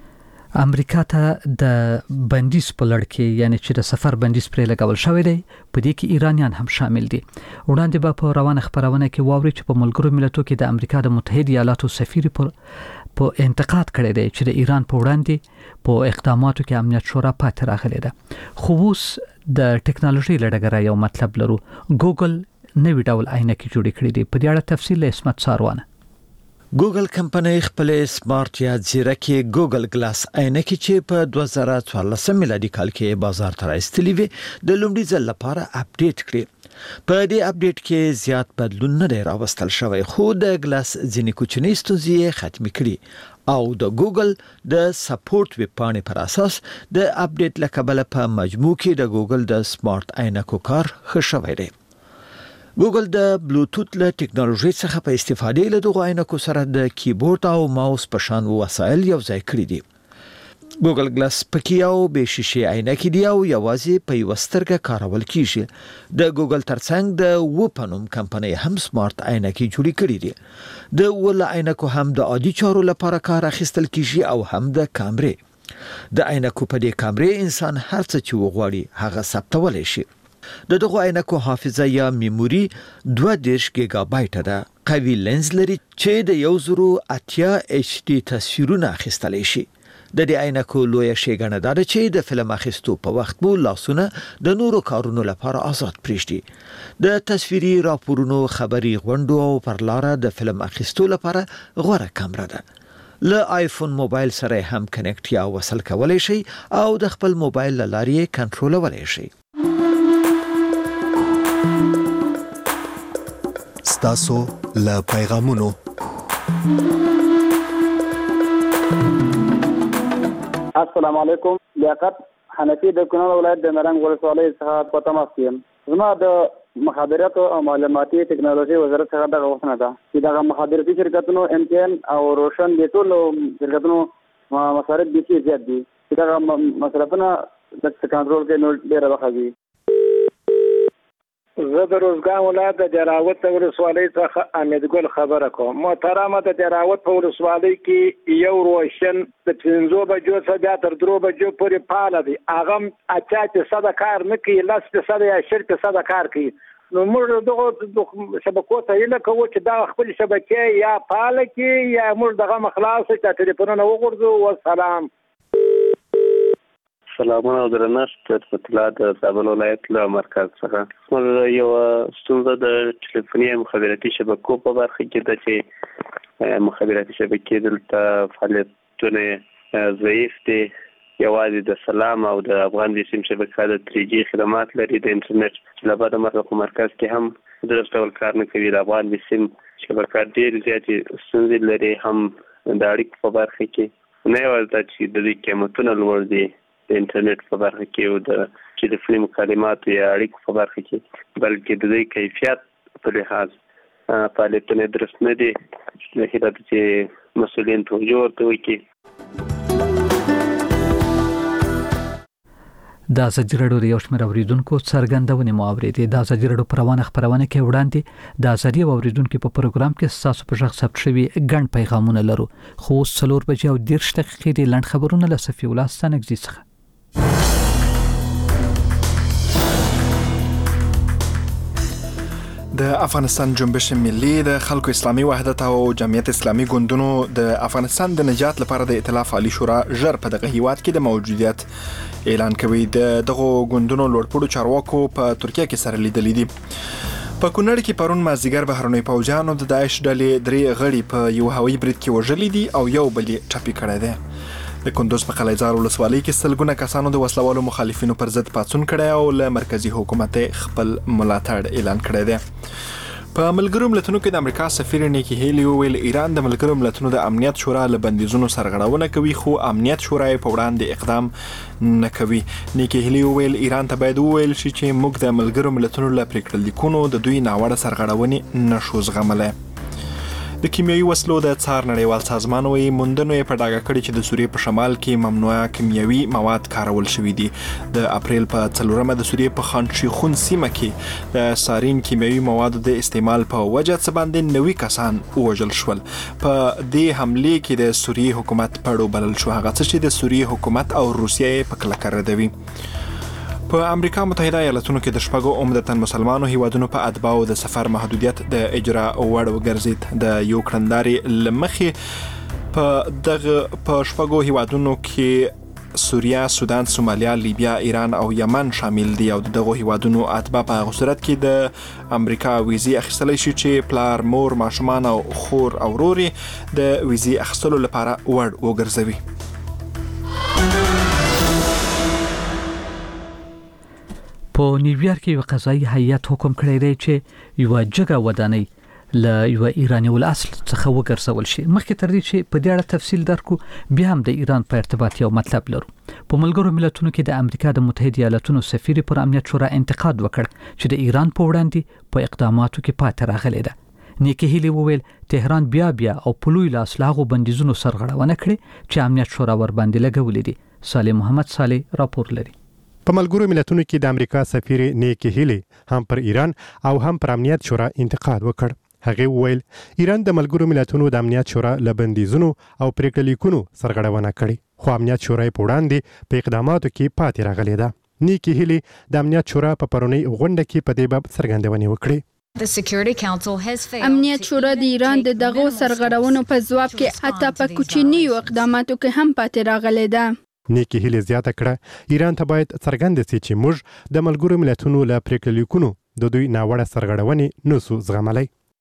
امریکا ته د بندیز په لړ کې یعنی چې د سفر بندیز پرې لګول شوی دی، په دې کې ایرانیان هم شامل دي. وړاندې به په روانه خبرونه کې واوري چې په ملګرو ملتونو کې د امریکا د متحده ایالاتو سفیر په انتقاد کړی دی چې د ایران په وړاندې په اقداماتو کې امنیت شورا پاتې راغلی ده. خو اوس د ټکنالوژي له ډګره یو مطلب لرو. ګوګل نوې ډول عینکې جوړې کړې دي. په دې اړه تفصیل له اسمت ساروانه. ګوګل کمپنۍ خپل سمارټ یا ځیرکې ګوګل ګلاس عینکې چې په 2014 میلادي کال کې بازار ته راستلې وي د لومړي ځل لپاره اپډیټ کړي. په دې اپډیټ کې زیات بدلون نه راوستل شوی، خو د ګلاس ځینې کوچنۍ ستونزې ختم کړي او د ګوګل د سپورټ ویب پاڼې پر اساس د اپډیټ لکبله په مجموع کې د ګوګل د سمارټ عینکو کار ښه شوی دی. ګوګل د بلوټوث له ټکنالوژي څخه په استفادې له دغه عینکو سره د کیبورډ او ماوس په شان وسایل یو ځای کړی دي. ګوګل ګلاس پکې یو به شیشې عینکې دی او یوازې په یو سترګه کارول کیږي. د ګوګل ترڅنګ د وپنوم کمپنۍ هم سمارټ عینکې جوړې کړې دي. د ول عینکو هم د عادي چارو لپاره کار اخیستل کیږي او هم د کیمرې. د عینکو په دې کیمرې انسان هر څه چې وغواړي هغه ثبتولی شي. د دغه عینکو حافظه یا میموري 22 گیگا بایټ ده. قوي لینز لري چې د 1080 HD تصویرونه اخیستلی شي. د دې عینکو لوی شیګنه ده چې د فلم اخیستو په وخت مو لاسونه د نورو کارونو لپاره آزاد پریږدي. د تصویري راپورونو، خبري غونډو او پر لار د فلم اخیستو لپاره غوره کیمرا ده. له آیفون موبایل سره هم کنیکټ یا وصل کولای شي او د خپل موبایل لارې کنټرولولای شي. ستاسو له پیغامونو. السلام علیکم. لیاقت حنفي د کونړ ولایت د نرنګ ولسوالۍ څخه په تماس یم. زما د مخابراتو او معلوماتي ټکنالوژي وزارت څخه د غوښتنه ده چې د مخابراتي شرکتونو MTN او روشن د ټولو شرکتونو مصارف ډېر زیات دي چې دا مصرفونه د کنټرول کې نو ډېر راغلي. زه د روزګان ولایت د دراوت ولسوالۍ څخه امیدګل خبره کوم. محترمه د دراوت په ولسوالۍ کې یو روشن د 5 بجو څخه بیا تر 3 بجو پورې فعال دی. هغه 80% کار نه کوي، 10% یا 10% کار کوي. نو موږ دغه شبکو ته یې کوو چې دا خپل شبکې یا فعال کړي یا موږ دغه مخلاص چې ټلیفونونه وغورځو. والسلام. سلامونه او درنښت په اطلاعات د زابل ولایت له مرکز څخه. موږ یو ستونزه د ټلیفوني مخابراتي شبکو په برخه کې ده چې مخابراتي شبکې دلته فعالیتونه ضعیف دي یوازې د سلام او د افغان د سیم شبکه د 3G خدمات لري د انټرنیټ لپاره د مرکز کې هم د ډول کار نه کوي. د افغان د سیم شبکه ډېر زیاتې ستونزې لري، هم د اړیکو په برخه کې نه یوازې چې د دې قیمتونه لوړ دي د انټرنیټ په برخه کې او د ټلیفوني مکالماتو یا اړیکو په برخه کې، بلکې د دې کیفیت په لحاظ فعالیتونه درست نه دي. د هیله چې مسؤلین توجه ورته وکړي. د ازادي راډیو د یو شمېر اوریدونکو څرګندونې مو اورېدې. د ازادي راډیو پروانه خبرونه کې وړاندې د ازادي اوریدونکو په پروګرام کې تاسو په ژغ ثبت شوی ګڼ پیغامونه لرو، خو 4 بجې او 10 دقیقې د لنډ خبرونه له صفي الله ستنګزي څخه. د افغانستان جنبش ملي د خلکو اسلامي وحدت او جمعیت اسلامي ګوندونو د افغانستان د نجات لپاره د ائتلاف عالی شورا ژر په دغه هیواد کې د موجودیت اعلان کوي. دغه ګوندونو لوړپوړو چارواکو په ترکیه کې سره لیدلې دي. په کونړ کې پرون مازیګر بهرنۍ پوځیانو د داعش ډلې 3 غړي په یو هوایي برید کې وژلي دي او یو بل یې ټپي کړی دی. د کندوز په قلعه‌زار ولسوالۍ کې سلګونه کسانو د وسلوالو مخالفینو پر ضد پاڅون کړی او له مرکزی حکومت خپل ملاتړ اعلان کړی دی. په ملګرو ملتونو کې د امریکا سفیر نیکی هیلی ویل ایران د ملګرو ملتونو د امنیت شورا له بندیزونو سرغړونه کوي، خو امنیت شورا په وړاندې اقدام نه کوي. نیکی هیلی ویل ایران ته باید وویل شي چې موږ د ملګرو ملتونو له پریکړه لیکونو د دوی ناوړه سرغړونې نشو زغملای. د کیمیاوي وسلو د څار نړیوال سازمان وایي موندنو یې په ډاګه کړي چې د سوریې په شمال کې ممنوعه کیمیاوي مواد کارول شوي دي. د اپریل په 4مه د سوریې په خان شیخون سیمه کې د سارین کیمیاوي موادو د استعمال په وجه څه باندې 90 کسان ووژل شول. په دې حمله کې د سوریې حکومت پړو بلل شو، هغه څه چې د سوریې حکومت او روسیه یې په کلکه ردوي. په امریکا متحده ایالاتونو کې د شپږو عمدتاً مسلمانو هیوادونو په اتباعو د سفر محدودیت د اجرا وړ وګرځید. د یو کړنداري لمخې په شپږو هیوادونو کې سوریه، سودان، سومالیا، لیبیا، ایران او یمن شامل دي او دغه هیوادونو اتباع په هغه صورت کې د امریکا ویزې اخیستلی شي چې پلار، مور، ماشومان او خور او ورور د ویزې اخیستلو لپاره وړ وګرځوي. په نیویارک کې یو قضایي هیئت حکم کړی دی چې یو جګه ودانۍ له یو ایرانی ول اصل څخه وګرځول شي. مخکې تر دې چې په دې اړه تفصیل درکو، بیا هم د ایران په ارتباط یو مطلب لرو. په ملګرو ملتونو کې د امریکا د متحده ایالاتونو سفیر پر امنیت شورا انتقاد وکړ چې د ایران په وړاندې په اقداماتو کې پاتې راغلی ده. نیکی هیلی وویل تهران بیا او په لوی لاس لاغو بندیزونو سرغړونه کړې چې امنیت شورا ور باندې لګولې دي. صالح محمد صالح راپور لري. په ملګرو ملتونو کې د امریکا سفیر نیکی هیلی هم پر ایران او هم پر امنیت شورا انتقاد وکړ. هغه وویل ایران د ملګرو ملتونو د امنیت شورا له بندیزونو او پریکړه لیکونو سرغړونه کړې، خو امنیت شورا په وړاندې په اقداماتو کې پاتې راغلی ده. نیکی هیلی د امنیت شورا په پرونی غونډه کې په دې باب څرګندونې وکړې. امنیت شورا د ایران د دغو سرغړونو په ځواب کې حتی په کوچنیو اقداماتو کې هم پاتې راغلی ده. نیکی هیلی زیاته کړه ایران ته باید څرګنده شي چې موږ د ملګرو ملتونو له پریکړه لیکونو د دوی ناوړه سرغړونې نسو زغملای.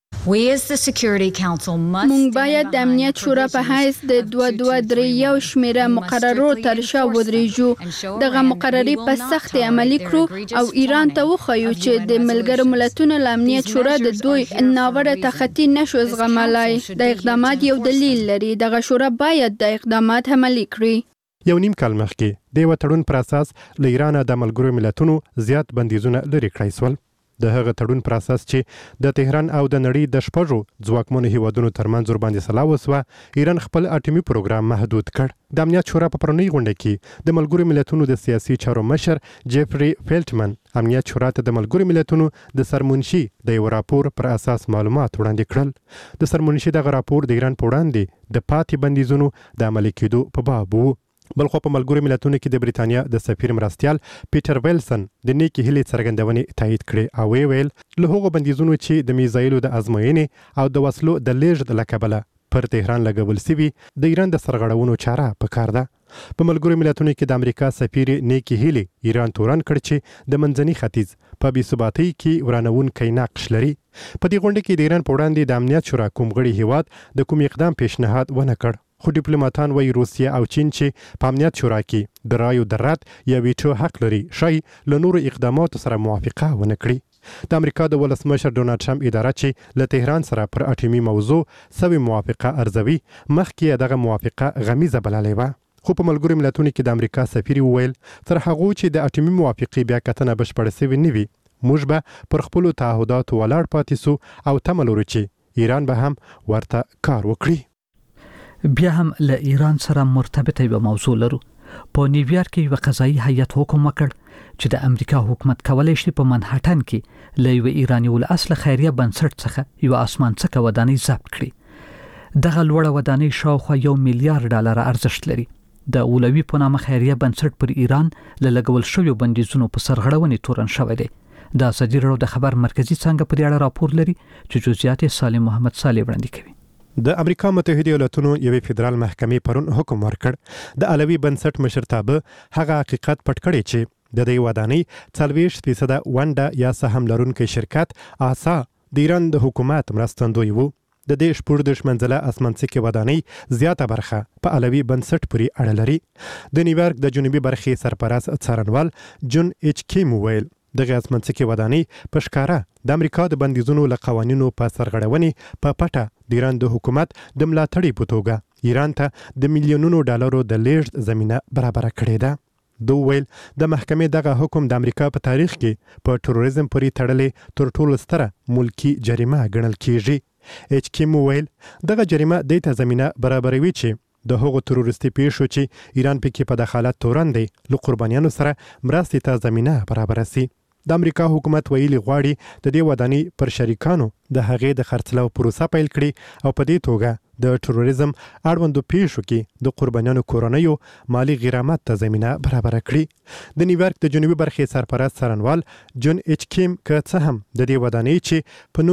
مونږ باید د امنیت شورا په حیث د 2231 شمیره مقررو تر شا ودرېږو، دغه مقرري په سخت عملي کړو او ایران ته وښیو چې د ملګرو ملتونو له امنیت شورا د دوی ناوړه تخطي نشو زغملای. د اقدامات یو دلیل لري، دغه شورا باید د اقدامات عملي کړي. یو نیم کال مخکې د وټړون پر اساس له ایران د ملګرو ملتونو زیات بندیزونه لري کړی شول. د هغه تړون پر اساس چې د تهران او د نړۍ د شپږو ځواکمنو هیوادونو ترمنځ ورباندې سلا وسوه، ایران خپل اټومي پروګرام محدود کړ. د امنیت شورا په پرونی غونډه کې د ملګرو ملتونو د سیاسي چارو مشر جیفري فیلټمن امنیت شورا ته د ملګرو ملتونو د سرمنشي د یو راپور پر اساس معلومات وړاندې کړل. د سرمنشي دغه راپور د ایران په وړاندې د پاتې بندیزونو د عملي کېدو په باب وو. بلخو په ملګرو ملتونو کې د بریتانیا د سفیر مرستیال پیټر ویلسن د نیکی هیلی څرګندونې تایید کړې او ویل له هغو بندیزونو چې د میزایلو د ازموینې او د وسلو د لیږد له کبله پر تهران لګول سوي د ایران د سرغړونو چاره پکار ده. په ملګرو ملتونو کې د امریکا سفیر نیکی هیلی ایران تورن کړ چې د منځني ختیځ په بې ثباتۍ کې ورانوونکی نقش لري. په دې غونډه کې د ایران په وړاندې د امنیت شورا کوم غړي هیواد د کوم اقدام پیشنهاد ونه کړ. خو ډیپلوماټان وایي روسیه او چین چې په امنیت شورا کې د رایو د رد یا ویټو حق لري شاید له نورو اقداماتو سره موافقه ونه کړي. د امریکا د ولسمشر ډونالډ ټرمپ اداره چې له تهران سره پر اټومي موضوع سوي موافقه ارزوي مخکې دغه موافقه غمیزه بللې وه. خو په ملګرو ملتونو کې د امریکا سفیر وویل تر هغه چې د اټومي موافقې بیا کتنه بشپړه شوې نه وي موږ به پر خپلو تعهداتو ولاړ پاتې سو او تمه لرو چې ایران به هم ورته کار وکړي. بیا هم له ایران سره مرتبطه یو موضوع لرو. په نیویارک کې یو قضایي هیئت حکم وکړ چې د امریکا حکومت کولای شي په منهټن کې له یو ایرانی ول اصل خیریه بنسټ څخه یو اسمان څخه ودانۍ ضبط کړي. دغه لوړه ودانۍ شاوخوا $1 میلیارډ ارزښت لري. د اولوي په نامه خیریه بنسټ پر ایران له لګول شویو بندیزونو په سرغړونې تورن شوی دی. د اسدي راډیو د خبر مرکزی څنګه په دې اړه راپور لري چې جزئیات سالم محمد صالح وړاندې کوي. د امریکا متحده ایالاتونو یوې فدرال محکمې پرون حکم ورکړ د علوي بنسټ مشرتابه هغه حقیقت پټ کړی چې د دې ودانۍ 40% ونډه یا سهم لرونکي شرکت آسا د ایران د حکومت مرستندوی وو. د دې شپږ منزله اسمانڅکي ودانۍ زیاته برخه په علوي بنسټ پورې اړه لري. د نیویارک د جنوبي برخې سرپرست څارنوال جون ایچ کیم ویل دغه اسمانڅکي ودانۍ په ښکارا د امریکا د بندیزونو له قوانینو په سرغړونې په پټه د ایران د حکومت د ملاتړي په توګه ایران ته د میلیونونو ډالرو د لیږد زمینه برابر کړې ده. دوی ویل د محکمې دغه حکم د امریکا په تاریخ کې په تروریزم پورې تړلې تر ټولو ستره ملکی جریمه ګڼل کیږي. ایچ کیم ویل دغه جریمه د ته زمینه برابروي چې د هغو تروریستي پیښو چې ایران پکې په دخالت تورندې له قربانیانو سره مرستې ته زمینه برابر سي. د امریکا حکومت ویلي غواړي د دې ودانۍ پر شریکانو د هغې د خرڅلاو پروسه پیل کړي او په دې توګه د تروریزم اړوندو پیښو کې د قربانیانو کورنیو مالی غرامت ته زمینه برابر کړي. د نیویارک د جنوبي برخې سرپرست څارنوال جون ایچ کیم که څه هم د دې ودانۍ چې په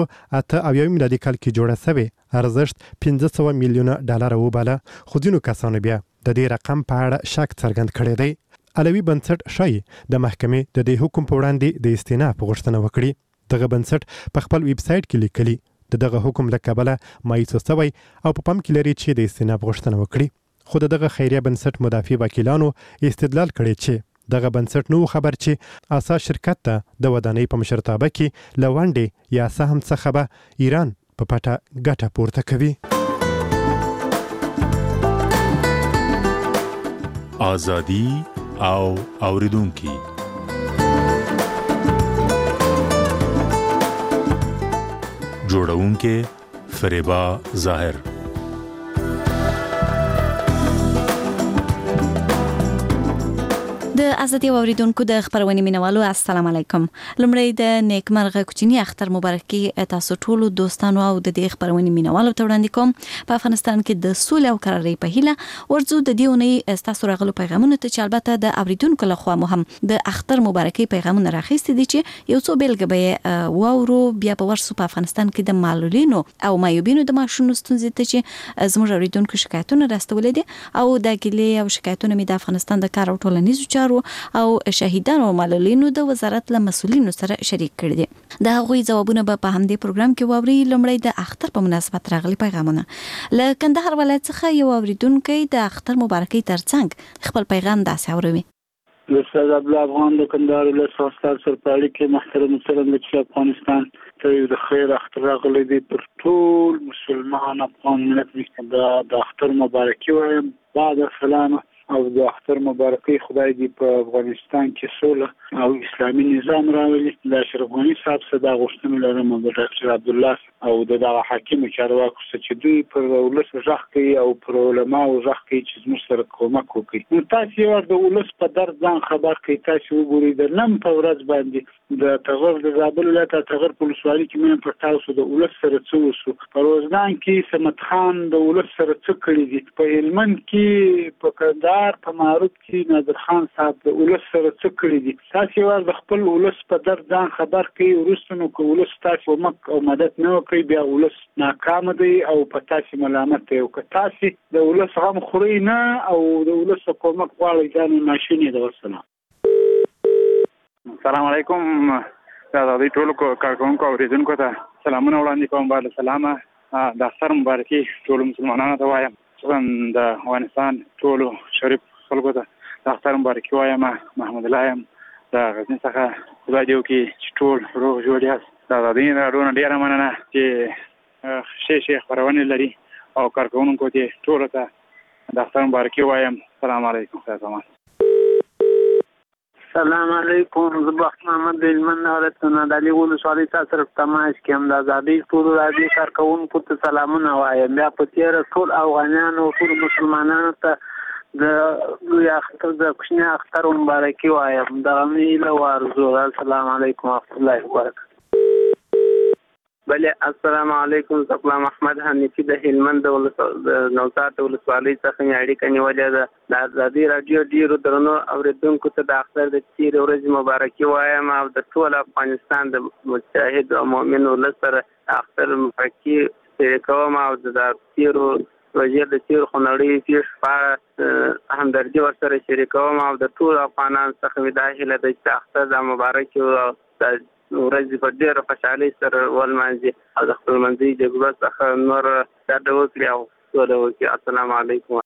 1998 میلادي کال کې جوړه شوې ارزښت $500 میلیونه وباله خو ځینو کسانو بیا د دې رقم په اړه شک څرګند کړی دی. علوي بنسټ شای د محکمې د دې حکم په وړاندې د استناف غوښتنه وکړي. دغه بنسټ په خپل ویب سټ کې لیکلي دغه حکم له کبله مایوسه شوی او په پام کې لري چې د استناف غوښتنه وکړي. خو دغه خیریه بنسټ مدافع وکیلانو استدلال کړی چې دغه بنسټ نو خبر چې آسا شرکت ته د ودانۍ په مشرتابه کې لوانډې یا سهم څخه به ایران په پټه ګټه پورته کوي. آزادي او اوریدونکي جوړونکي فریبا ظاهر. د ازادي اوریدونکو د خبرونې مینوالو السلام علیکم. لمړی د نیکمرغه کوچنی اختر مبارکي تاسو ټول دوستانو او د دې خبرونې مینوالو ته وړاندې کوم. په افغانستان کې د سولې او قرارۍ په هیله ورځو د دې اونۍ تاسو راغلو پیغامونه ته چې البته د اوریدونکو لخوا مو هم د اختر مبارکي پیغامونه راخېستي دي چې یو څو بیلګه به واورو. بیا په ورسو په افغانستان کې د معلولینو او مایوبینو د ماشونو ستونزې ته چې زموږ اوریدونکو شکایتونه راستولې دي او د ګیلې او شکایتونه مې د افغانستان د کار او ټولنیزو چارو او شهیدانو او معلولینو د وزارت له مسؤلینو سره شریک کړي دي. د هغوی ځوابونه به په همدې پروګرام کې واوري. لمړی د اختر په مناسبت راغلي پیغامونه له کندهار ولایت څخه یو اوریدونکی د اختر مبارکي ترڅنګ خپل پیغام داسې اوروي. استاد عبدالله افغان د کندهار ولایت څخه سرپالي کې محترم چې افغانستان ته د خیر اختر راغلی دی. پر ټول مسلمان افغان ملت د اختر مبارکي وایم. بعد السلام او د اختر مبارکي خدای دې په افغانستان کې سوله او اسلامي نظام راولي. د اشرف غني صاحب صدا غوښتنه لرم د ډاکټر عبدالله او د حکیم چارواکو چې دوی پر ولس ځخ کوي او پر علما ځخ کوي چې موږ سره کومک وکړي. نو تاسو یو د ولس په درد ځان خبر کوي. تاسو وګورئ د نن په ورځ باندې د تغور د زابل ولایت تغور په ولسوالۍ کې مې پر تاسو د ولس سره څه وسو. په روزګان کې سمت خان د ولس سره څه کړی دي. په هلمند کې په کندهار په معروف کې نادر خان صاحب د ولس سره څه کړی دي. تاسو یو د خپل ولس په درد ځان خبر کوي. ورسته نو کو ولس تاسو مک او مدد نه کوي بیا ولس ناکام دی او په تاسو ملامت دی او که تاسو د ولس غم خوري نه او د ولس کومک غواړي ځان ماشینې د وسنه. السلام علیکم. دا د ټولو کارکونکو اوریدونکو ته سلامونه وړاندې کوم. بعد سلامه د اختر مبارکي ټول مسلمانانو ته وایم. د افغانستان ټولو شریف خلکو ته د اختر مبارکي وایم. محمد الله یم د غزني څخه. خدای دې وکړي چې ټول روغ جوړ یاست. د ازادۍ راډیو نه ډېره مننه چې ښې خپرونې لري او کارکوونکو ته ټولو ته د اختر مبارکي وایم. السلام علیکم. سلام علیکم. زه بخت محمد د هلمند ولایت نادعلي ولسوالۍ تا سره په تماس کې یم. د ازادۍ ټولو راډیو کارکوونکو ته سلامونه وایم. بیا په تېره ټول افغانانو ټولو مسلمانانو ته د لوی اختر د کوچني اختر مبارکي وایم. دغه مې هیله او ارزو ده. السلام علیکم ورحمة الله وبرکاته. بله السلام علیکم. زه غلام احمد حنیفي د هلمند د نوزاد ولسوالۍ څخه مې اړیکه نیولې ده. د ازادۍ راډیو ډېرو درنو اورېدونکو ته د اختر د تېرې ورځې مبارکي وایم او د ټول افغانستان د مجاهد او مؤمن ولس سره اختر مبارکي شریکوم او د تېرو ورځې د تېرو خونړیو پېښو په اړه همدردي ورسره شریکوم او د ټولو افغانانو څخه مې دا هیله ده چې اختر د مبارکي او د ورځې په ډېره خوشحالۍ سره ولمانځي او د خپلمنځي جګړو څخه نور ډډه وکړي او سوله وکړي. السلام علیکم.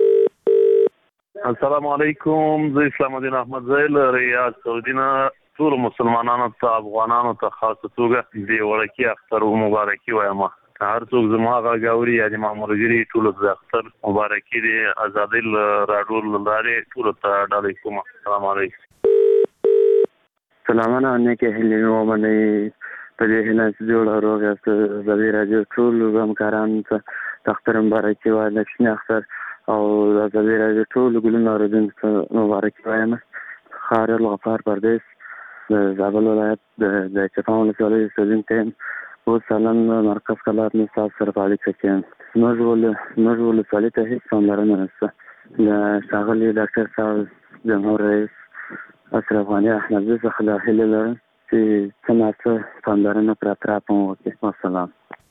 السلام علیکم. زه اسلام الدین احمد زیل ریاض سعودي نه ټول مسلمانانو ته افغانانو ته خاصه توګه د وړکي اختر مبارکي وایم. هر څوک زما غږ اوري یا د ما ملګري ټولو د اختر مبارکي د ازادۍ راډیو له لارې ټولو ته ډالۍ کوم. السلام علیکم. سلامونه نیکه هیلې ومنئ. په دې هیله چې جوړ روغ یاست. ازادۍ راډیو ټولو همکارانو ته د اختر مبارکي وایم. د کوچني اختر او د ازادۍ راډیو ټولو ګلونو اورېدونکو ته مبارکي وایم. خارج الغفار پردیس د زابل ولایت د چپان ولسوالۍ اوسېدونکی یم. اوس سالن مرکز کلات مې ستاسو سره په اړیکه کې یم. زموږ ولسوالۍ ته هېڅ پاملرنه نشته. د ښاغلي ډاکټر صاحب جمهور رئیس اشرف غني احمدزي څخه دا هیله لرم چې څه ناڅه پاملرنه پر اطراف هم وکړي. والسلام.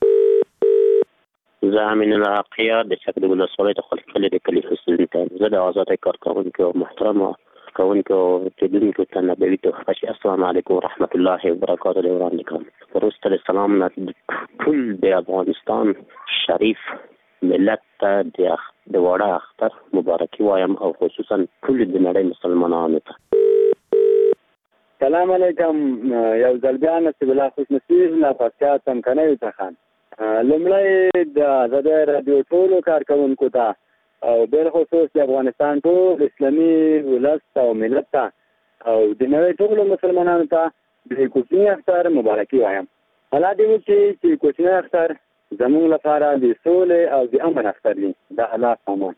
زه امین الله حقیه د چک د ولسوالۍ د خلک کلي د کلي اوسېدونکی یم. زه د ازادۍ کارکوونکو او محترمو کارکوونکو او اوسېدونکو ته نبوي تحفه چې السلام علیکم ورحمة الله وبرکاته د وړاندې کوم. وروسته له سلام نه ټول د افغانستان شریف ملت ته د واړه اختر مبارکي وایم او خصوصا ټول د نړۍ مسلمانانو ته. سلام علیکم. یو ځل بیا نصیب الله خوش نصیب له پکتیا څمکنیو څخه لومړی د ازادۍ راډیو ټولو کارکوونکو ته او بالخصوص د افغانستان ټول اسلامي ولس او ملت ته او د نړۍ ټولو مسلمانانو ته د کوچني اختر مبارکي وایم. الله دې وکړي چې کوچني اختر زموږ لپاره د سولې او د امن اختر وي. د الله امان.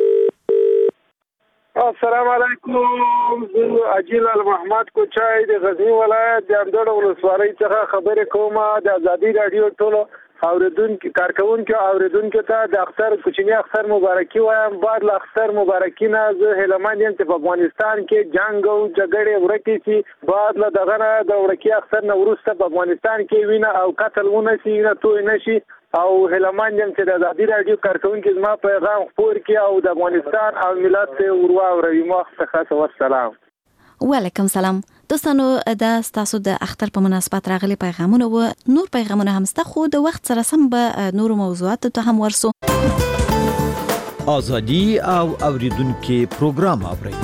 السلام علیکم. زه عجیل المحمد کوچای د غزنی ولایت د اندړ ولسوالۍ څخه خبرې کوم. د ازادۍ راډیو ټولو اوریدونکو کارکوونکو اوریدونکو ته د اختر کوچني اختر مبارکي وایم. بعد له اختر مبارکي نه زه هیلمن یم چې په افغانستان کې جنگ او جګړې ورکې شي. بعد له دغه نه د وړکي اختر نه وروسته په افغانستان کې وینه او قتل ونه شي نه توی نشي او هیلمن یم چې د ازادۍ راډیو کارکوونکو زما پیغام خپور کړي او د افغانستان او ملت ته ورواوروي. مخه والسلام. وعلیکم سلام. دوستانو د ستاسو د اختر په مناسبت راغلي پیغامونه و نور پیغامونه هم سته خو د وخت سره سم به نور موضوعات ته هم ورسو. ازادي او اوریدونکو پروګرام اوري.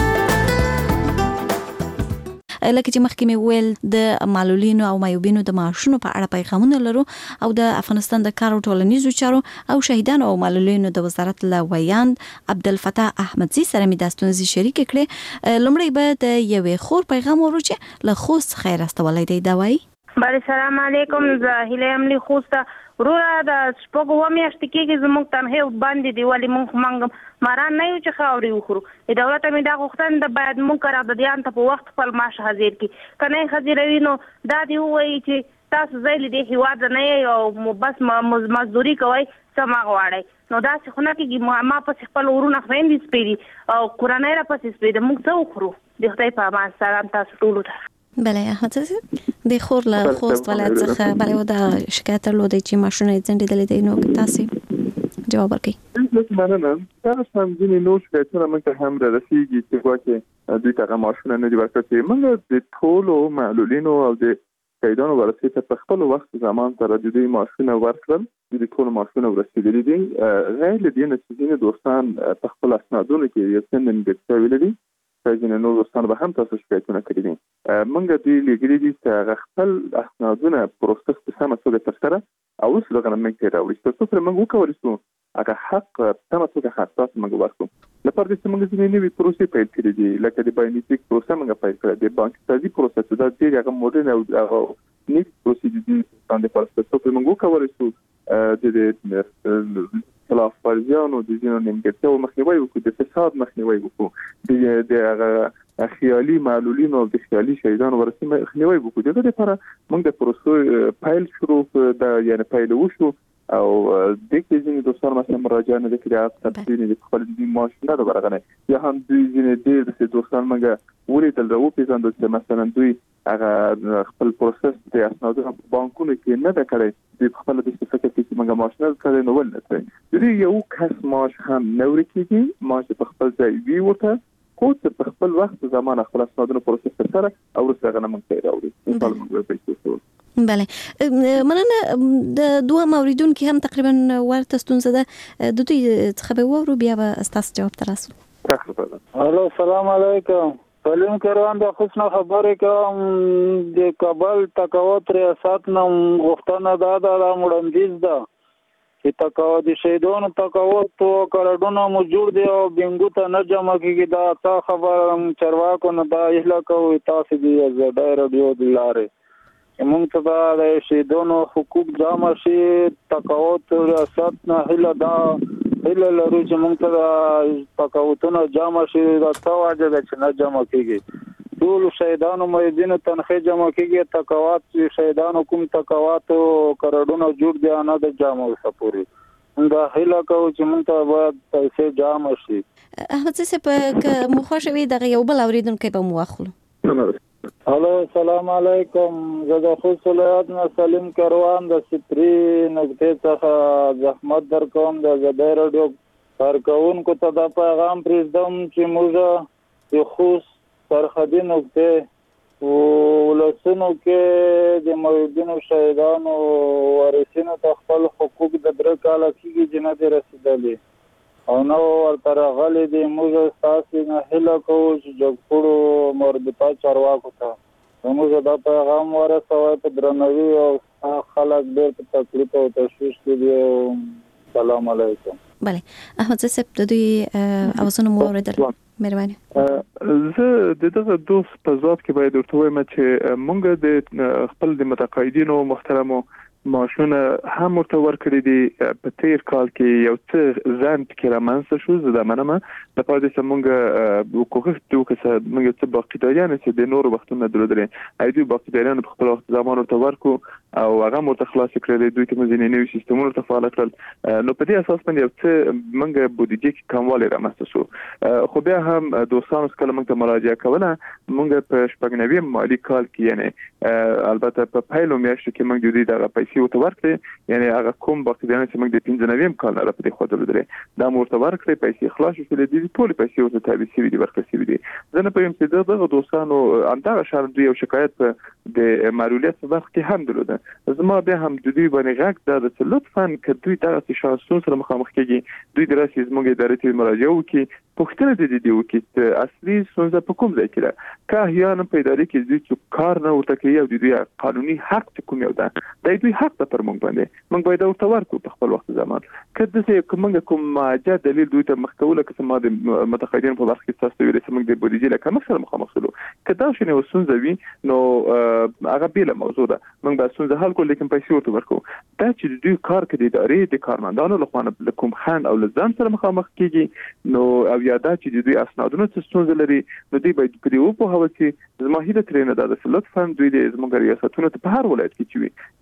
لکه چې مخکې مې ویل د معلولینو او معیوبینو د معاشونو په اړه پیغامونه لرو او د افغانستان د کار او ټولنیزو چارو او شهیدانو او معلولینو د وزارت له ویاند عبدالفتاح احمدزي سره مې د ستونزې شریک کړې. لومړی به د یوې خور پیغام ورو چې له خوست خیر استولی دی. دا وایي بله سلام علیکم. زه هیله یم له خوسته وروره د شپږو اووه میاشتې کېږي زموږ تنخې باندې دی ولې موږ ماران نه یو چې خاورې وخورو. د دولت مې دا غوښتنه ده باید موږ قراردادیان ته په وخت خپل معاش حاضر کړي. که نه یې حاضروي نو دا دې ووایي چې تاسو ځای له دې هېواد نه یئ او بس مزدوري کوئ څه مه غواړئ. نو داسې خو نه کېږي. ما پسې خپل ورونه خویندې سپېدي او کورنۍ راپسې سپېده. موږ څه وخورو؟ د خدای په امان. سلام تاسو ټولو ته. بله احمد د خور له خوست ولایت څخه بله و دا شکایت درلودی چې ماشونه یې ځنډېدلي دی. نو تاسې جواب ورکړئ. مننه. تاسو هم ځینې نور شکایتونه موږ ته هم رارسېږي چې ګواکې دوی ته هغه ماشونه نه دي ورکړل شوي. موږ د ټولو معلولینو او د شهیدانو ورثې ته په خپل وخت زمان سره د دوی معاشونه ورکړل، د ټول معاشونه ورسېدلي دي. غیر له دې نه چې ځینې دوستان په خپل اسنادونو کې یو څه نیمګړتیاوې لري، ځینې نور دوستان به هم تاسو شکایتونه کړي دي. موږ دوی لېږلي دي چې هغه خپل اسنادونه پروسس په سمه توګه ترسره او اوس دغه نه موږ ته راوړي تر څو پرې موږ وکولی شو هغه حق په سمه توګه خاصات موږ ورکړو. لپاره د څه موږ ځینې نوې پروسې پیل کړي دي، لکه د بایومیټریک پروسه موږ پیل کړې ده، بانک سازي پروسه چې دا ډېر هغه موډرن او نیک پروسې دي چې د پرسته څو پرې موږ وکولی شو د خلاف ورزیانو د ځینو نیمګړتیاوو مخنیوی وکړو، د فساد مخنیوی وکړو، د هغه خیالي معلولینو او د خیالي شهیدانو ورثې مخنیوی وکړو. دغه لپاره موږ د پروسې پیل شروع یعنې پیل وشو او د کې ځینې دوستان مثلا مراجعه نه کړې، تفصیل د خپل د معاش نه ده ورغنه، یا هم دوی ځینې ډېر د دوستان موږ ولیدل راوپېژندل چې مثلا دوی هغه خپل پروسس د اسنادونو په بانکونو کې نه ده کړی، دوی په خپله داسې فکر کوي چې موږ معاش نه کړی نو ولې نه کړی. د دوی یو کس معاش هم نه ورکېږي، معاش په خپل ځای وي ورته، خو په خپل وخت زمانه خپل اسنادونو پروسس ترسره او وروسته هغه نه موږ ته راوړي. مثال موږ پیسې بله مننه. د دوه اوریدونکو هم تقریبا ورته ستونزه ده، د دوی څخه به وورو بیا به ستاسو جواب ته راسو. الو السلام علیکم. سلیم کروان د خصوصا خبرې کوم د کابل تقاوت ریاست نوم غوښتنه ده د مړندیز ده چې تقاوت د شهیدانو تقاوت او کارډونه مو جوړ دی او بنګو ته نه جمع کیږي. دا څه خبر چرواکو نه دا اهلا کوي تاسو دی زړه رادیو د لارې موږ ته د شهیدانو حقوق جمع شي. تقاوت ریاست نه هله دا هله لرو چې موږ ته تقاوتونه جمع شي، دا څه واجب ده چې نه جمع کیږي. ټول شهیدانو مریدینو تنخې جمع کیږي، تقاوت چې شهیدانو کوم تقاوت او کارډونه جوړ دي نه د جمع وسپوري. دا هله کوي چې موږ ته باید پیسې جمع شي. احمد صاحب مخاطب دغه یو بل اوریدونکو په مواخلو. الو السلام علیکم. زه د خصوصیات نه سلیم کروان د سپری نقطې څخه زحمت درکوم د زده رادیو کارکونکو ته دا پیغام پرېږدم چې موږ د خوست سرحدي نقطې ولسونو کې د موجودینو شهیدانو وارثینو ته خپل حقوق د 3 کاله کېږي چې نه دي رسېدلي او نو ورته راغلي دي. موږ ستاسو نه هیله کوو چې جګپوړو مربوطه چارواکو ته موږ دا پیغام ورسوئ په درناوي او خلک ډېر په تکلیف او تشویش کې دي. سلام علیکم. بله احمد صاحب د دوی اوازونه مو اوریدل، مهرباني. زه د دغه دوست په ذات کې باید ورته وایم چې موږ د خپل د متقاعدینو محترمو معاشونه هم ورته ورکړي دي. په تیر کال کې یو څه ځان کې رامنځته شو، زه دا منم د پاره چې موږ کوښښ وکړو چې موږ څه باقیداریان چې د نورو وختونو درلودل ایدي باقیداریان په خپل وخت زمان ورته ورکو او هغه مرته خلاص کړل، دوی ته موږ نوي سیستمونه ته فعال کړل. نو په دې اساس باندې یو څه موږ بودیجه کې کموالی رامنځته شو. خو بیا هم دوستانو څخه موږ ته مراجعه کوله، موږ په شپږنوي مالی کال کې یعنی البته په پایلو میاشتو کې موږ د دې دغه پیسې ورته ورکړې، یعنی هغه کوم باقیداران چې موږ د 15 کال نه په دې خو درلودل دا ورته ورکړې، پیسې خلاص شولې، د ټول پیسې ورته تابع شوې دي، ورکړل شوې دي. زه نه پوهیم چې دغه دوستانو همدغه شرط دوی یو شکایت د معلولیت په وخت کې هم درلوده. زما بیا هم د دوی باندې غږ دا د لطفاً که دوی دغه شخصون سره مخامخ کېږي، دوی دراسي زموږ ادارې ته مراجعه وکړي، پوښتنه د دې وکړي چې اصلي ستونزه په کوم ځای کې ده. که احیانا په ادارې کې دوی څوک کار نه ورته کوي او د دوی قانوني حق کوم یو ده، دا دوی حق ده پر موږ باندې، موږ باید ورته ورکړو په خپل وخت زمان. که داسې موږ کوم ماجه دلیل دوی ته مخ کوله که ما د متقاعدینو په وخت کې تاسو ویلې چې موږ د بودیجې له کمښت سره مخامخ شولو، که دا شنه ستونزه وي نو هغه بیله موضوع ده، موږ به ستونزه حل کړو لیکن پیسې ورته ورکړو. دا چې دوی کار کوي د ادارې د کارمندانو لخوا له کوم خند او لزام سره مخامخ کیږي نو او یا دا چې دوی اسنادونه ستونزه لري نو دوی باید په دې وپوهول چې زما هیله ترې نه ده چې لطفاً دوی د زموږ ریاستونو ته په هر ولایت کې چې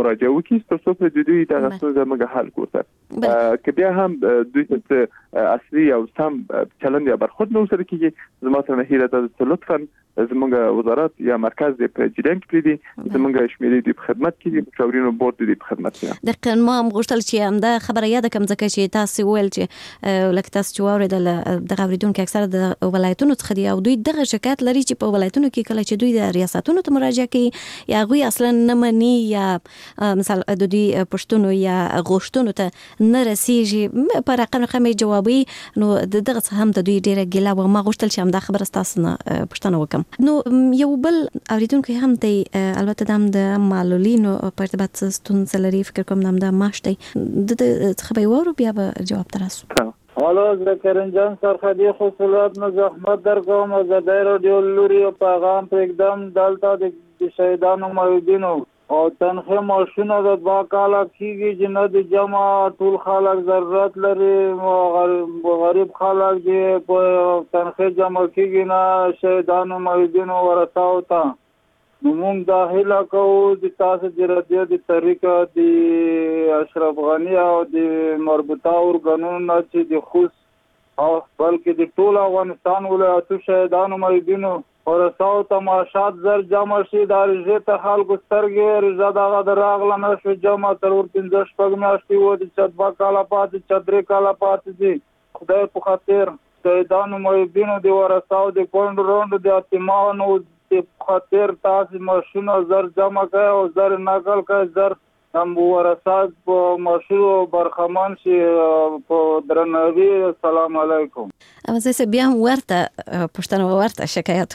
مراجعه وکړي ترڅو په دوی د غوښتنو زموږ حل کوته که بیا هم دوی ته اصلي او سم چلند یا برخورد نو سره کیږي زما ته نه هیله ده لطفا زموږ وزارت یا مرکز د پرېزیدنت کې دي زموږ شمیرې د خدمت کې دي مشاورینو بورډ د خدمت کې د قانون هم غوښتل چې هم دا خبره یاد کم ځکه چې تاسو ویل چې لکه تاسو چې اوریدل د غوړیدونکو اکثره د ولایتونو څخه دي او دوی دغه شکایت لري چې په ولایتونو کې کله چې دوی د ریاستونو ته مراجعه کوي یا غوي اصلا نه مني یا مثلا د دوی پښتون یا غوښتنو ته نه رسیږي په رقم جوابي نو دغه هم د دوی ډیره ګیله و ما غوښتل چې هم دا خبره تاسو نه پښتنه وکم نو یو بل اوریدونکو هم دی البته د معلولینو په ارتباط ستونزه لري فکر کوم د ماشتي د خبري ورو بیا به جواب تراسو حالا ذکرین جان سرخدی خصوصات نه زحمت در کوم از د رادیو لوري او پیغام پرېږدم دلته د شهیدانو مایوبینو او تنخه ماشونه د 2 کاله کیږي چې نه د جمع ټول خلک ضرورت لري غریب خلک چې په تنخه جمع کیږي نه شهیدانو مایوبینو ورثاو ته موږ داخله کوو د تاسو د رادیو د طریقه د اشرف غنی او د مربوطه ارګانونو چې د خصوص او بلکې د ټول افغانستان ولایتو شهیدانو مایوبینو ورثاو ته معاشات زر جمع شي د رژې ته خلکو سترګې رژه دغه د راغله نه شو جمع تر 15 شپږ میاشتې و د 2 کاله پاتې 3 کاله پاتې دي خدای په خاطر شهیدانو مایوبینو د ورثاو د کونډ روند د اتمانو د خاطر تاسو ماشونه زر جمع کړئ او زر نقل کړئ زر هم ورثات په مشروع برخمان شي په درناوي السلام علیکم اوازه بیا ورته پښتنه ورته شکایت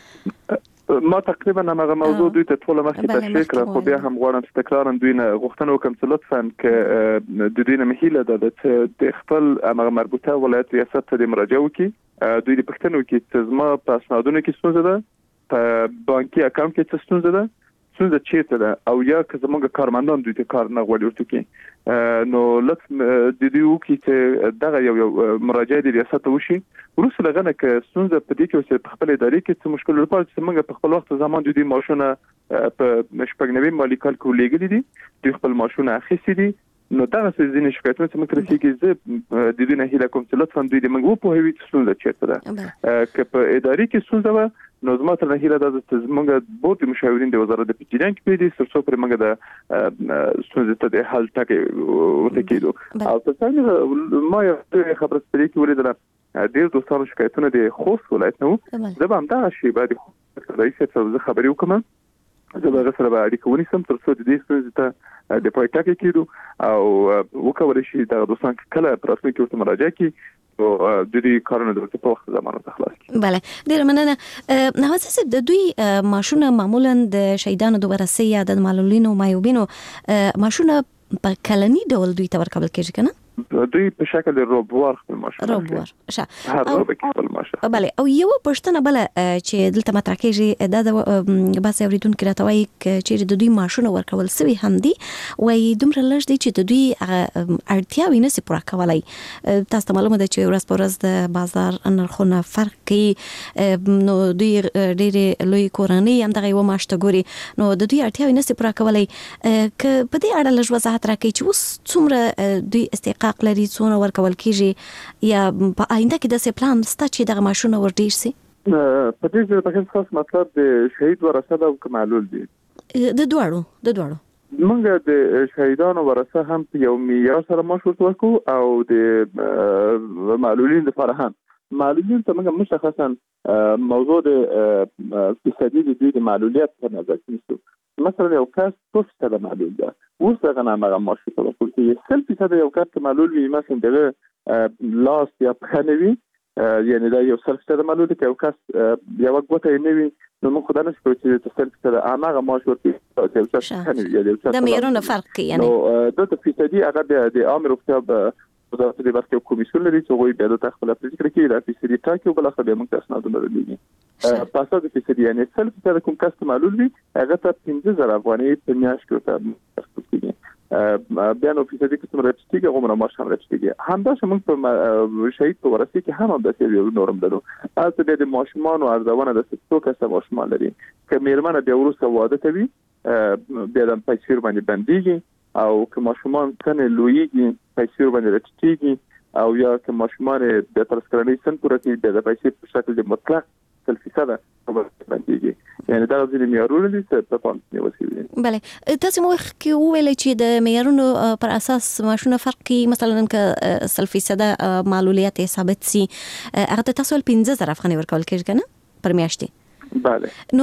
ما تقریبا هغه موضوع دوی ته ټول مخکې تشریح کړ خو بیا هم غواړم چې تکرارا دوی نه غوښتنه وکم چې لطفا ک د دوی نه مهیله ده د خپل هغه مربوطه ولایت ریاست ته مراجعه وکړي دوی د پښتنو کې چې زما په اسنادونو کې ستونزه ده په بانکي اکاونټ کې څه ستونزه ده څنګه چیرته ده او یا که زموږ کارمندان دوی ته کار نه غوړي ورته کې نو لکه د دې وکي چې دغه یو مراجعه د ریاست وشي ورسره لغنه کې ستونزه په دې کې چې په خپل ادارې کې څه مشکل لري چې موږ په خپل وخت زمان دوی ماشونه په شپږنوي مالی کال کې لګېدي دي دوی خپل ماشونه اخیستي دي نو دا څه ځینې شکایتونه چې موږ رسېږي زه د دې نه هیله کوم چې لطفا دوی د موږ په هوی ستونزه چیرته ده که په ادارې کې ستونزه نو زما تر نه هیله ده چې موږ بورډ مشاورین د وزارت د پرېزیدنت کې دي ترڅو پر موږ د ستونزې ته د حل ټاکي وته کېدو او تاسو ما یو خبره سپری کې ولیدله ډېر دوستانو شکایتونه د خوست ولایت نو زه به هم دا شی بعد رئیس ته خبري وکم زه به سره به اړیکه ونیسم ترڅو د دې ستونزې ته د پای ټاکي کېدو او وکول شي د دوستان کله پراسمه کې ورته مراجعه کوي او د دې کارونه د په وخت زمانو ته خلاص کی bale ډیر مننه نو تاسو د دوی ماشونه معمولا د شهیدانو د ورثه یا د معلولینو مایوبینو ماشونه په کلنی ډول دوی ته ورکول کېږي کنه دوی په شکل روبوار خپل ماشونه روبوار هر روبوار خپل ماشونه bale او یو پښتنه بل چې دلته مطرح کېږي د باسي اوریدونکو راټوي چې د دوی ماشونه ورکول سوي هم دي وای دومره لږ دي چې د دوی اړتیاوي نه سي پوره کولای تاسو معلومه ده چې ورځ په ورځ د بازار نرخونه فرق کوي نو دوی ډېر لوی کورنۍ هم دغه یو ماشته ګوري نو د دوی اړتیاوي نه سي پوره کولای ک په دې اړه لږ وضاحت راکړئ چې اوس څومره دوی استحقاق لري څونه ورکول کیږي یا په آینده کې د پلان ستا چې دغه ماشونه ور ډیر سي په دې ځای په خاص مطلب د شهید ورثه او معلول دي د دوړو موږ د شهیدانو ورثه هم یو معیار سره مشورت وکړو او د معلولین لپاره هم معلولین ته موږ مشخصا موضوع د فیصدي د دوی د معلولیت په نظر کې نیسو مثلا یو کس 2% معلول ده اوس دغه نامه ماشي په ټول کې 100% یو کس معلول وي مثلا دغه لاس یا پخنوي یعنی دا یو 100% معلول دی یو کس یو وګته نه وي نو موږ خدای نشو چې تاسو ته هغه ماش ورته یو څه پخنوي یا د میرونه فرق کوي یعنی نو د فیصدي هغه د امر او وزارت د برخه کمیسیون لري چې وایي د تخفیف فکر کې د فیصدي ټاکي او بل څه به موږ تاسو نه درلودي پاسه د فیصدي یعنی سل فیصد کوم کس معلول وي هغه ته 15000 افغانۍ په میاشت کې ورته بیا نو فیصدي کې څومره رچتيږي غوړه ماشوم رچتيږي همدا موږ په شهید په ورثه کې هم د یو نورم درو تاسو د ماشومان او ارزونه د څو کسه ماشومان لري که میرمنه د ورسره واده کوي بیا د پیسې باندې بنديږي او که ماشومان څنګه لویږي پیسې باندې راټیږي او یا که ماشومان د ترسکرنۍ سن پوره کوي د پیسې په شکل د مطلق 100% باندې یعنی دا د معیارونو دي چې په پام کې وسیږي. بله تاسو مو کې ویل چې د معیارونو پر اساس ماشونه فرق کی مثلا که 100% معلولیت ثابت سي هغه تاسو 15000 افغاني ورکول کېږي کنه پر میاشتې. بله نو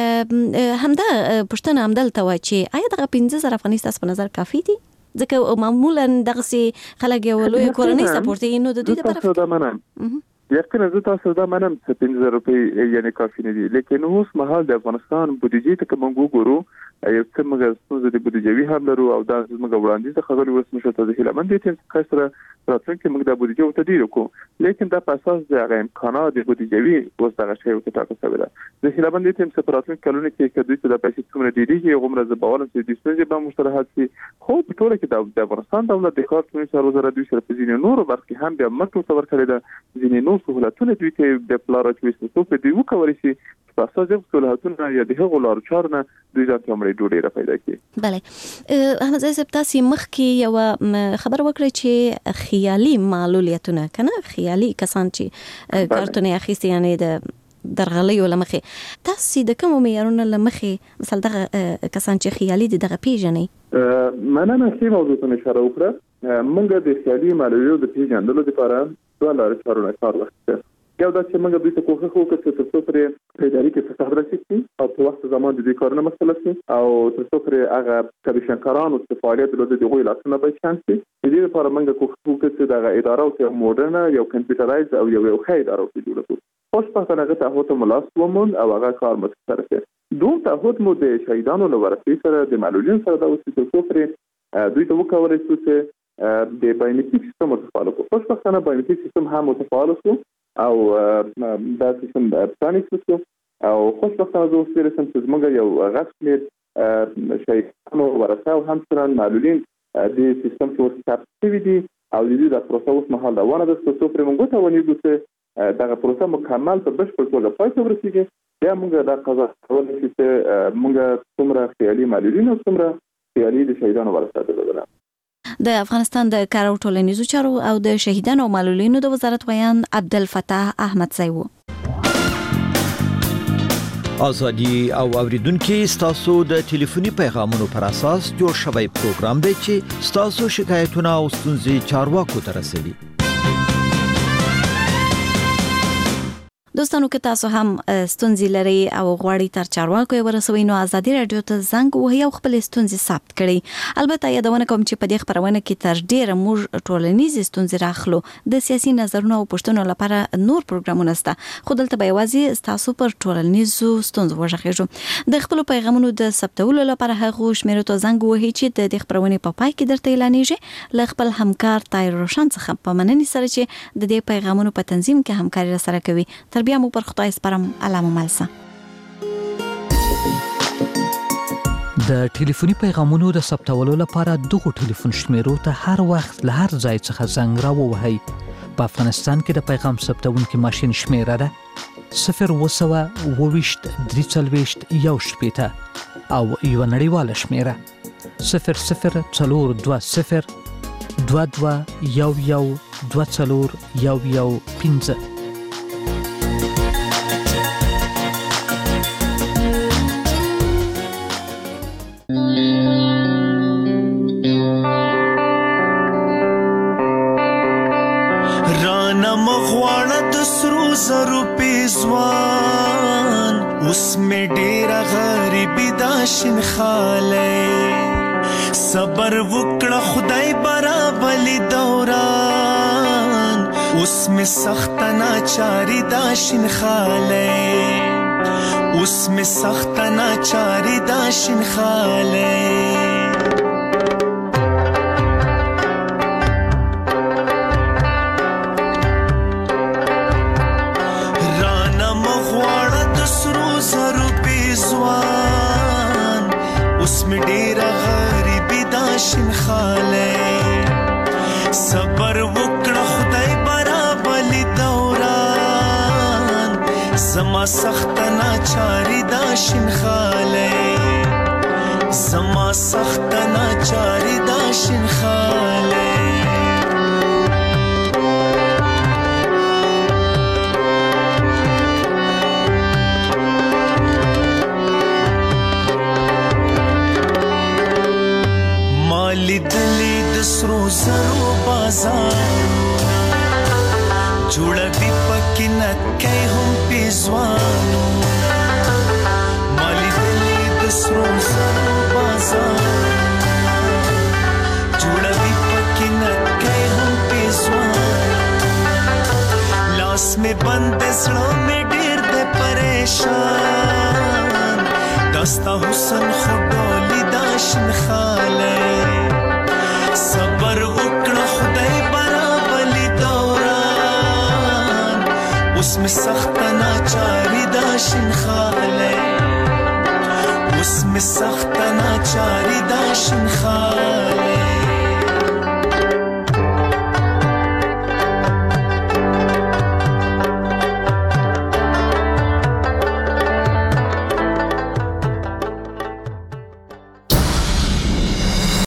همدا پښتنه همدلته و چې آیا دغه 15000 افغاني تاسو په نظر کافي دي؟ ځکه معمولا دغه خلک یو لوی کورنۍ سپورټ یې نو د دوی لپاره یقینا زه تاسو دا منم چې 5000 روپۍ یعنی کافي نه دي لیکن اوس مهال د افغانستان بودیجې ته کوم وګورو یو څه موږ ستاسو د بودیجوي هم لرو او دا موږ وړاندیز خبرې ورسمه شته د هیلمن دي چې خاصره راتلونکي موږ د بودیجې او تدیر وکړو لیکن دا په اساس د امکانات د بودیجوي اوس دغه شی او ټاکل شوی ده د هیلمن دي چې په راتلونکي کلونو کې کډوي ته د پیسې څومره دیږي غومره زباوله چې د سوزي به مشترحات شي خو په ټوله کې د افغانستان دولت د کار په سر وزارت دوی سره په ځینې نورو برخې هم بیا مټو څور کړی ده ځینې نور سہولتونه دوی ته د پلارچ وسو په دی وکوري شي په اساس د سہولتونه یا د هغو لارو چارنه دوی ځان ته مړې ډوډۍ را پیدا کړي. بله احمد زاهد تاسو مخکې یو خبر وکړی چې خیالي معلولیتونه کنه خیالي کسان چې کارتونه اخیستي یعنی د درغلیو لمخې تاسو د کوم معیارونو لمخې مثلا دغه کسان چې خیالي دغه پیژنې مننه چې موضوع ته اشاره وکړه موږ د خیالي معلولیتونو د پیژندلو لپاره دوه لارې چارونه کار وکړو. یو دا چې موږ دوی ته کوښښ وکړو چې تاسو پرې پیدایي کې څه خبره شي او په وخت زمان د دې کارونه مسله شي او تاسو پرې هغه کمیشنکارانو چې فعالیت لري د غوي لاسونه به شانس دي د دې لپاره موږ کوښښ وکړو چې د اداره او مودرن یو کمپیوټرایز او یو ښه اداره جوړ کړو. خوشبختانه هغه ته ملاس ومون او هغه کار مستقر کړ. دوه تعهد مو د شهیدانو لورثي سره د معلولین سره د وسیلو پرې دوی ته وکولای شو چې د بایومټریک سیستم متفاعل کړو. خوشبختانه بایومټریک سیستم هم متفاعل شو او دا سیستم افغاني شو او خوشبختانه زه اوس رسم چې موږ یو غږ شهیدانو ورثه او همچنان معلولین د سیستم کې ورته شوي دي او د دې د پروسه اوس مهال روانه ده چې څو پرې موږ ته ونیږو چې دغه پروسه مکمل په بشپړ توګه پای ته ورسیږي. بیا موږ دا قضا کولای شو چې موږ څومره خیالي معلولین او څومره خیالي د شهیدانو ورثه درلودل. د افغانستان د کار او ټولنیزو چارو او د شهیدانو او معلولینو د وزارت ویان عبدالفتاح احمدزی و. ازادي او اوریدونکو ستاسو د ټلیفوني پیغامونو پر اساس جوړ شوی پروګرام دی چې ستاسو شکایتونه او ستونزې چارواکو ته رسوي. دوستانو که تاسو هم ستونزې لري او غواړئ تر چارواکو ورسوي نو ازادي رادیو ته زنګ وهئ او خپل ستونزې ثبت کړئ. البته یادونه کوم چې په دې خبرونه کې تر ډیره موږ ټولنیزې ستونزې راخلو د سیاسي نظرونو او پوښتنو لپاره نور پروګرامونه شته خو دلته به یوازې تاسو پر ټولنیزو ستونزو وژغېږو. د خپل پیغامونو د ثبتولو لپاره هغه شمیرو ته زنګ وهئ چې د دې خبرونه په پای کې درته اعلانېږي. له خپل همکار طاهر روشن څخه په مننې سره چې د دې پیغامونو په تنظیم کې همکاري سره کوي. بیا مو پر خدای سپارم. علامه ملسه. د ټلیفوني پیغامونو د ثبتولو لپاره دغه ټلیفون شمیرو ته هر وخت له هر ځای څخه زنګ راووهئ. په افغانستان کې د پیغام ثبتونکو ماشين شمیره ده 020 340 1 او یو نړیواله شمیره 0040 22 11 24 زرو پیزوان اوس می ډیر غریبی داشن خاله صبر وکړه خدای برابر دوران اوس می سخت ناچاری داشن خاله اوس می سخت ناچاری داشن خاله اسم ډیر غریبی داشن خاله صبر وکړه خدای برابر دوران زما سخت ناچاری داشن خاله زما سخت ناچاری دا شین خاله مالی دلی د سرو زرو بازارونه جوړوي پکې نکۍ هم پیزوانونه مالی دلی د سرو زرو بازارونه جوړوي پکې نکۍ هم پیزوانونه لاس مې بند زړه مې ډېر د پریشان داستا حسن خو ډولي دا شین خاله صبر وکړه خدای برابرلی دوران اوس می سخت ناچاری دا شین خاله اوس می سخت ناچاری دا شین خاله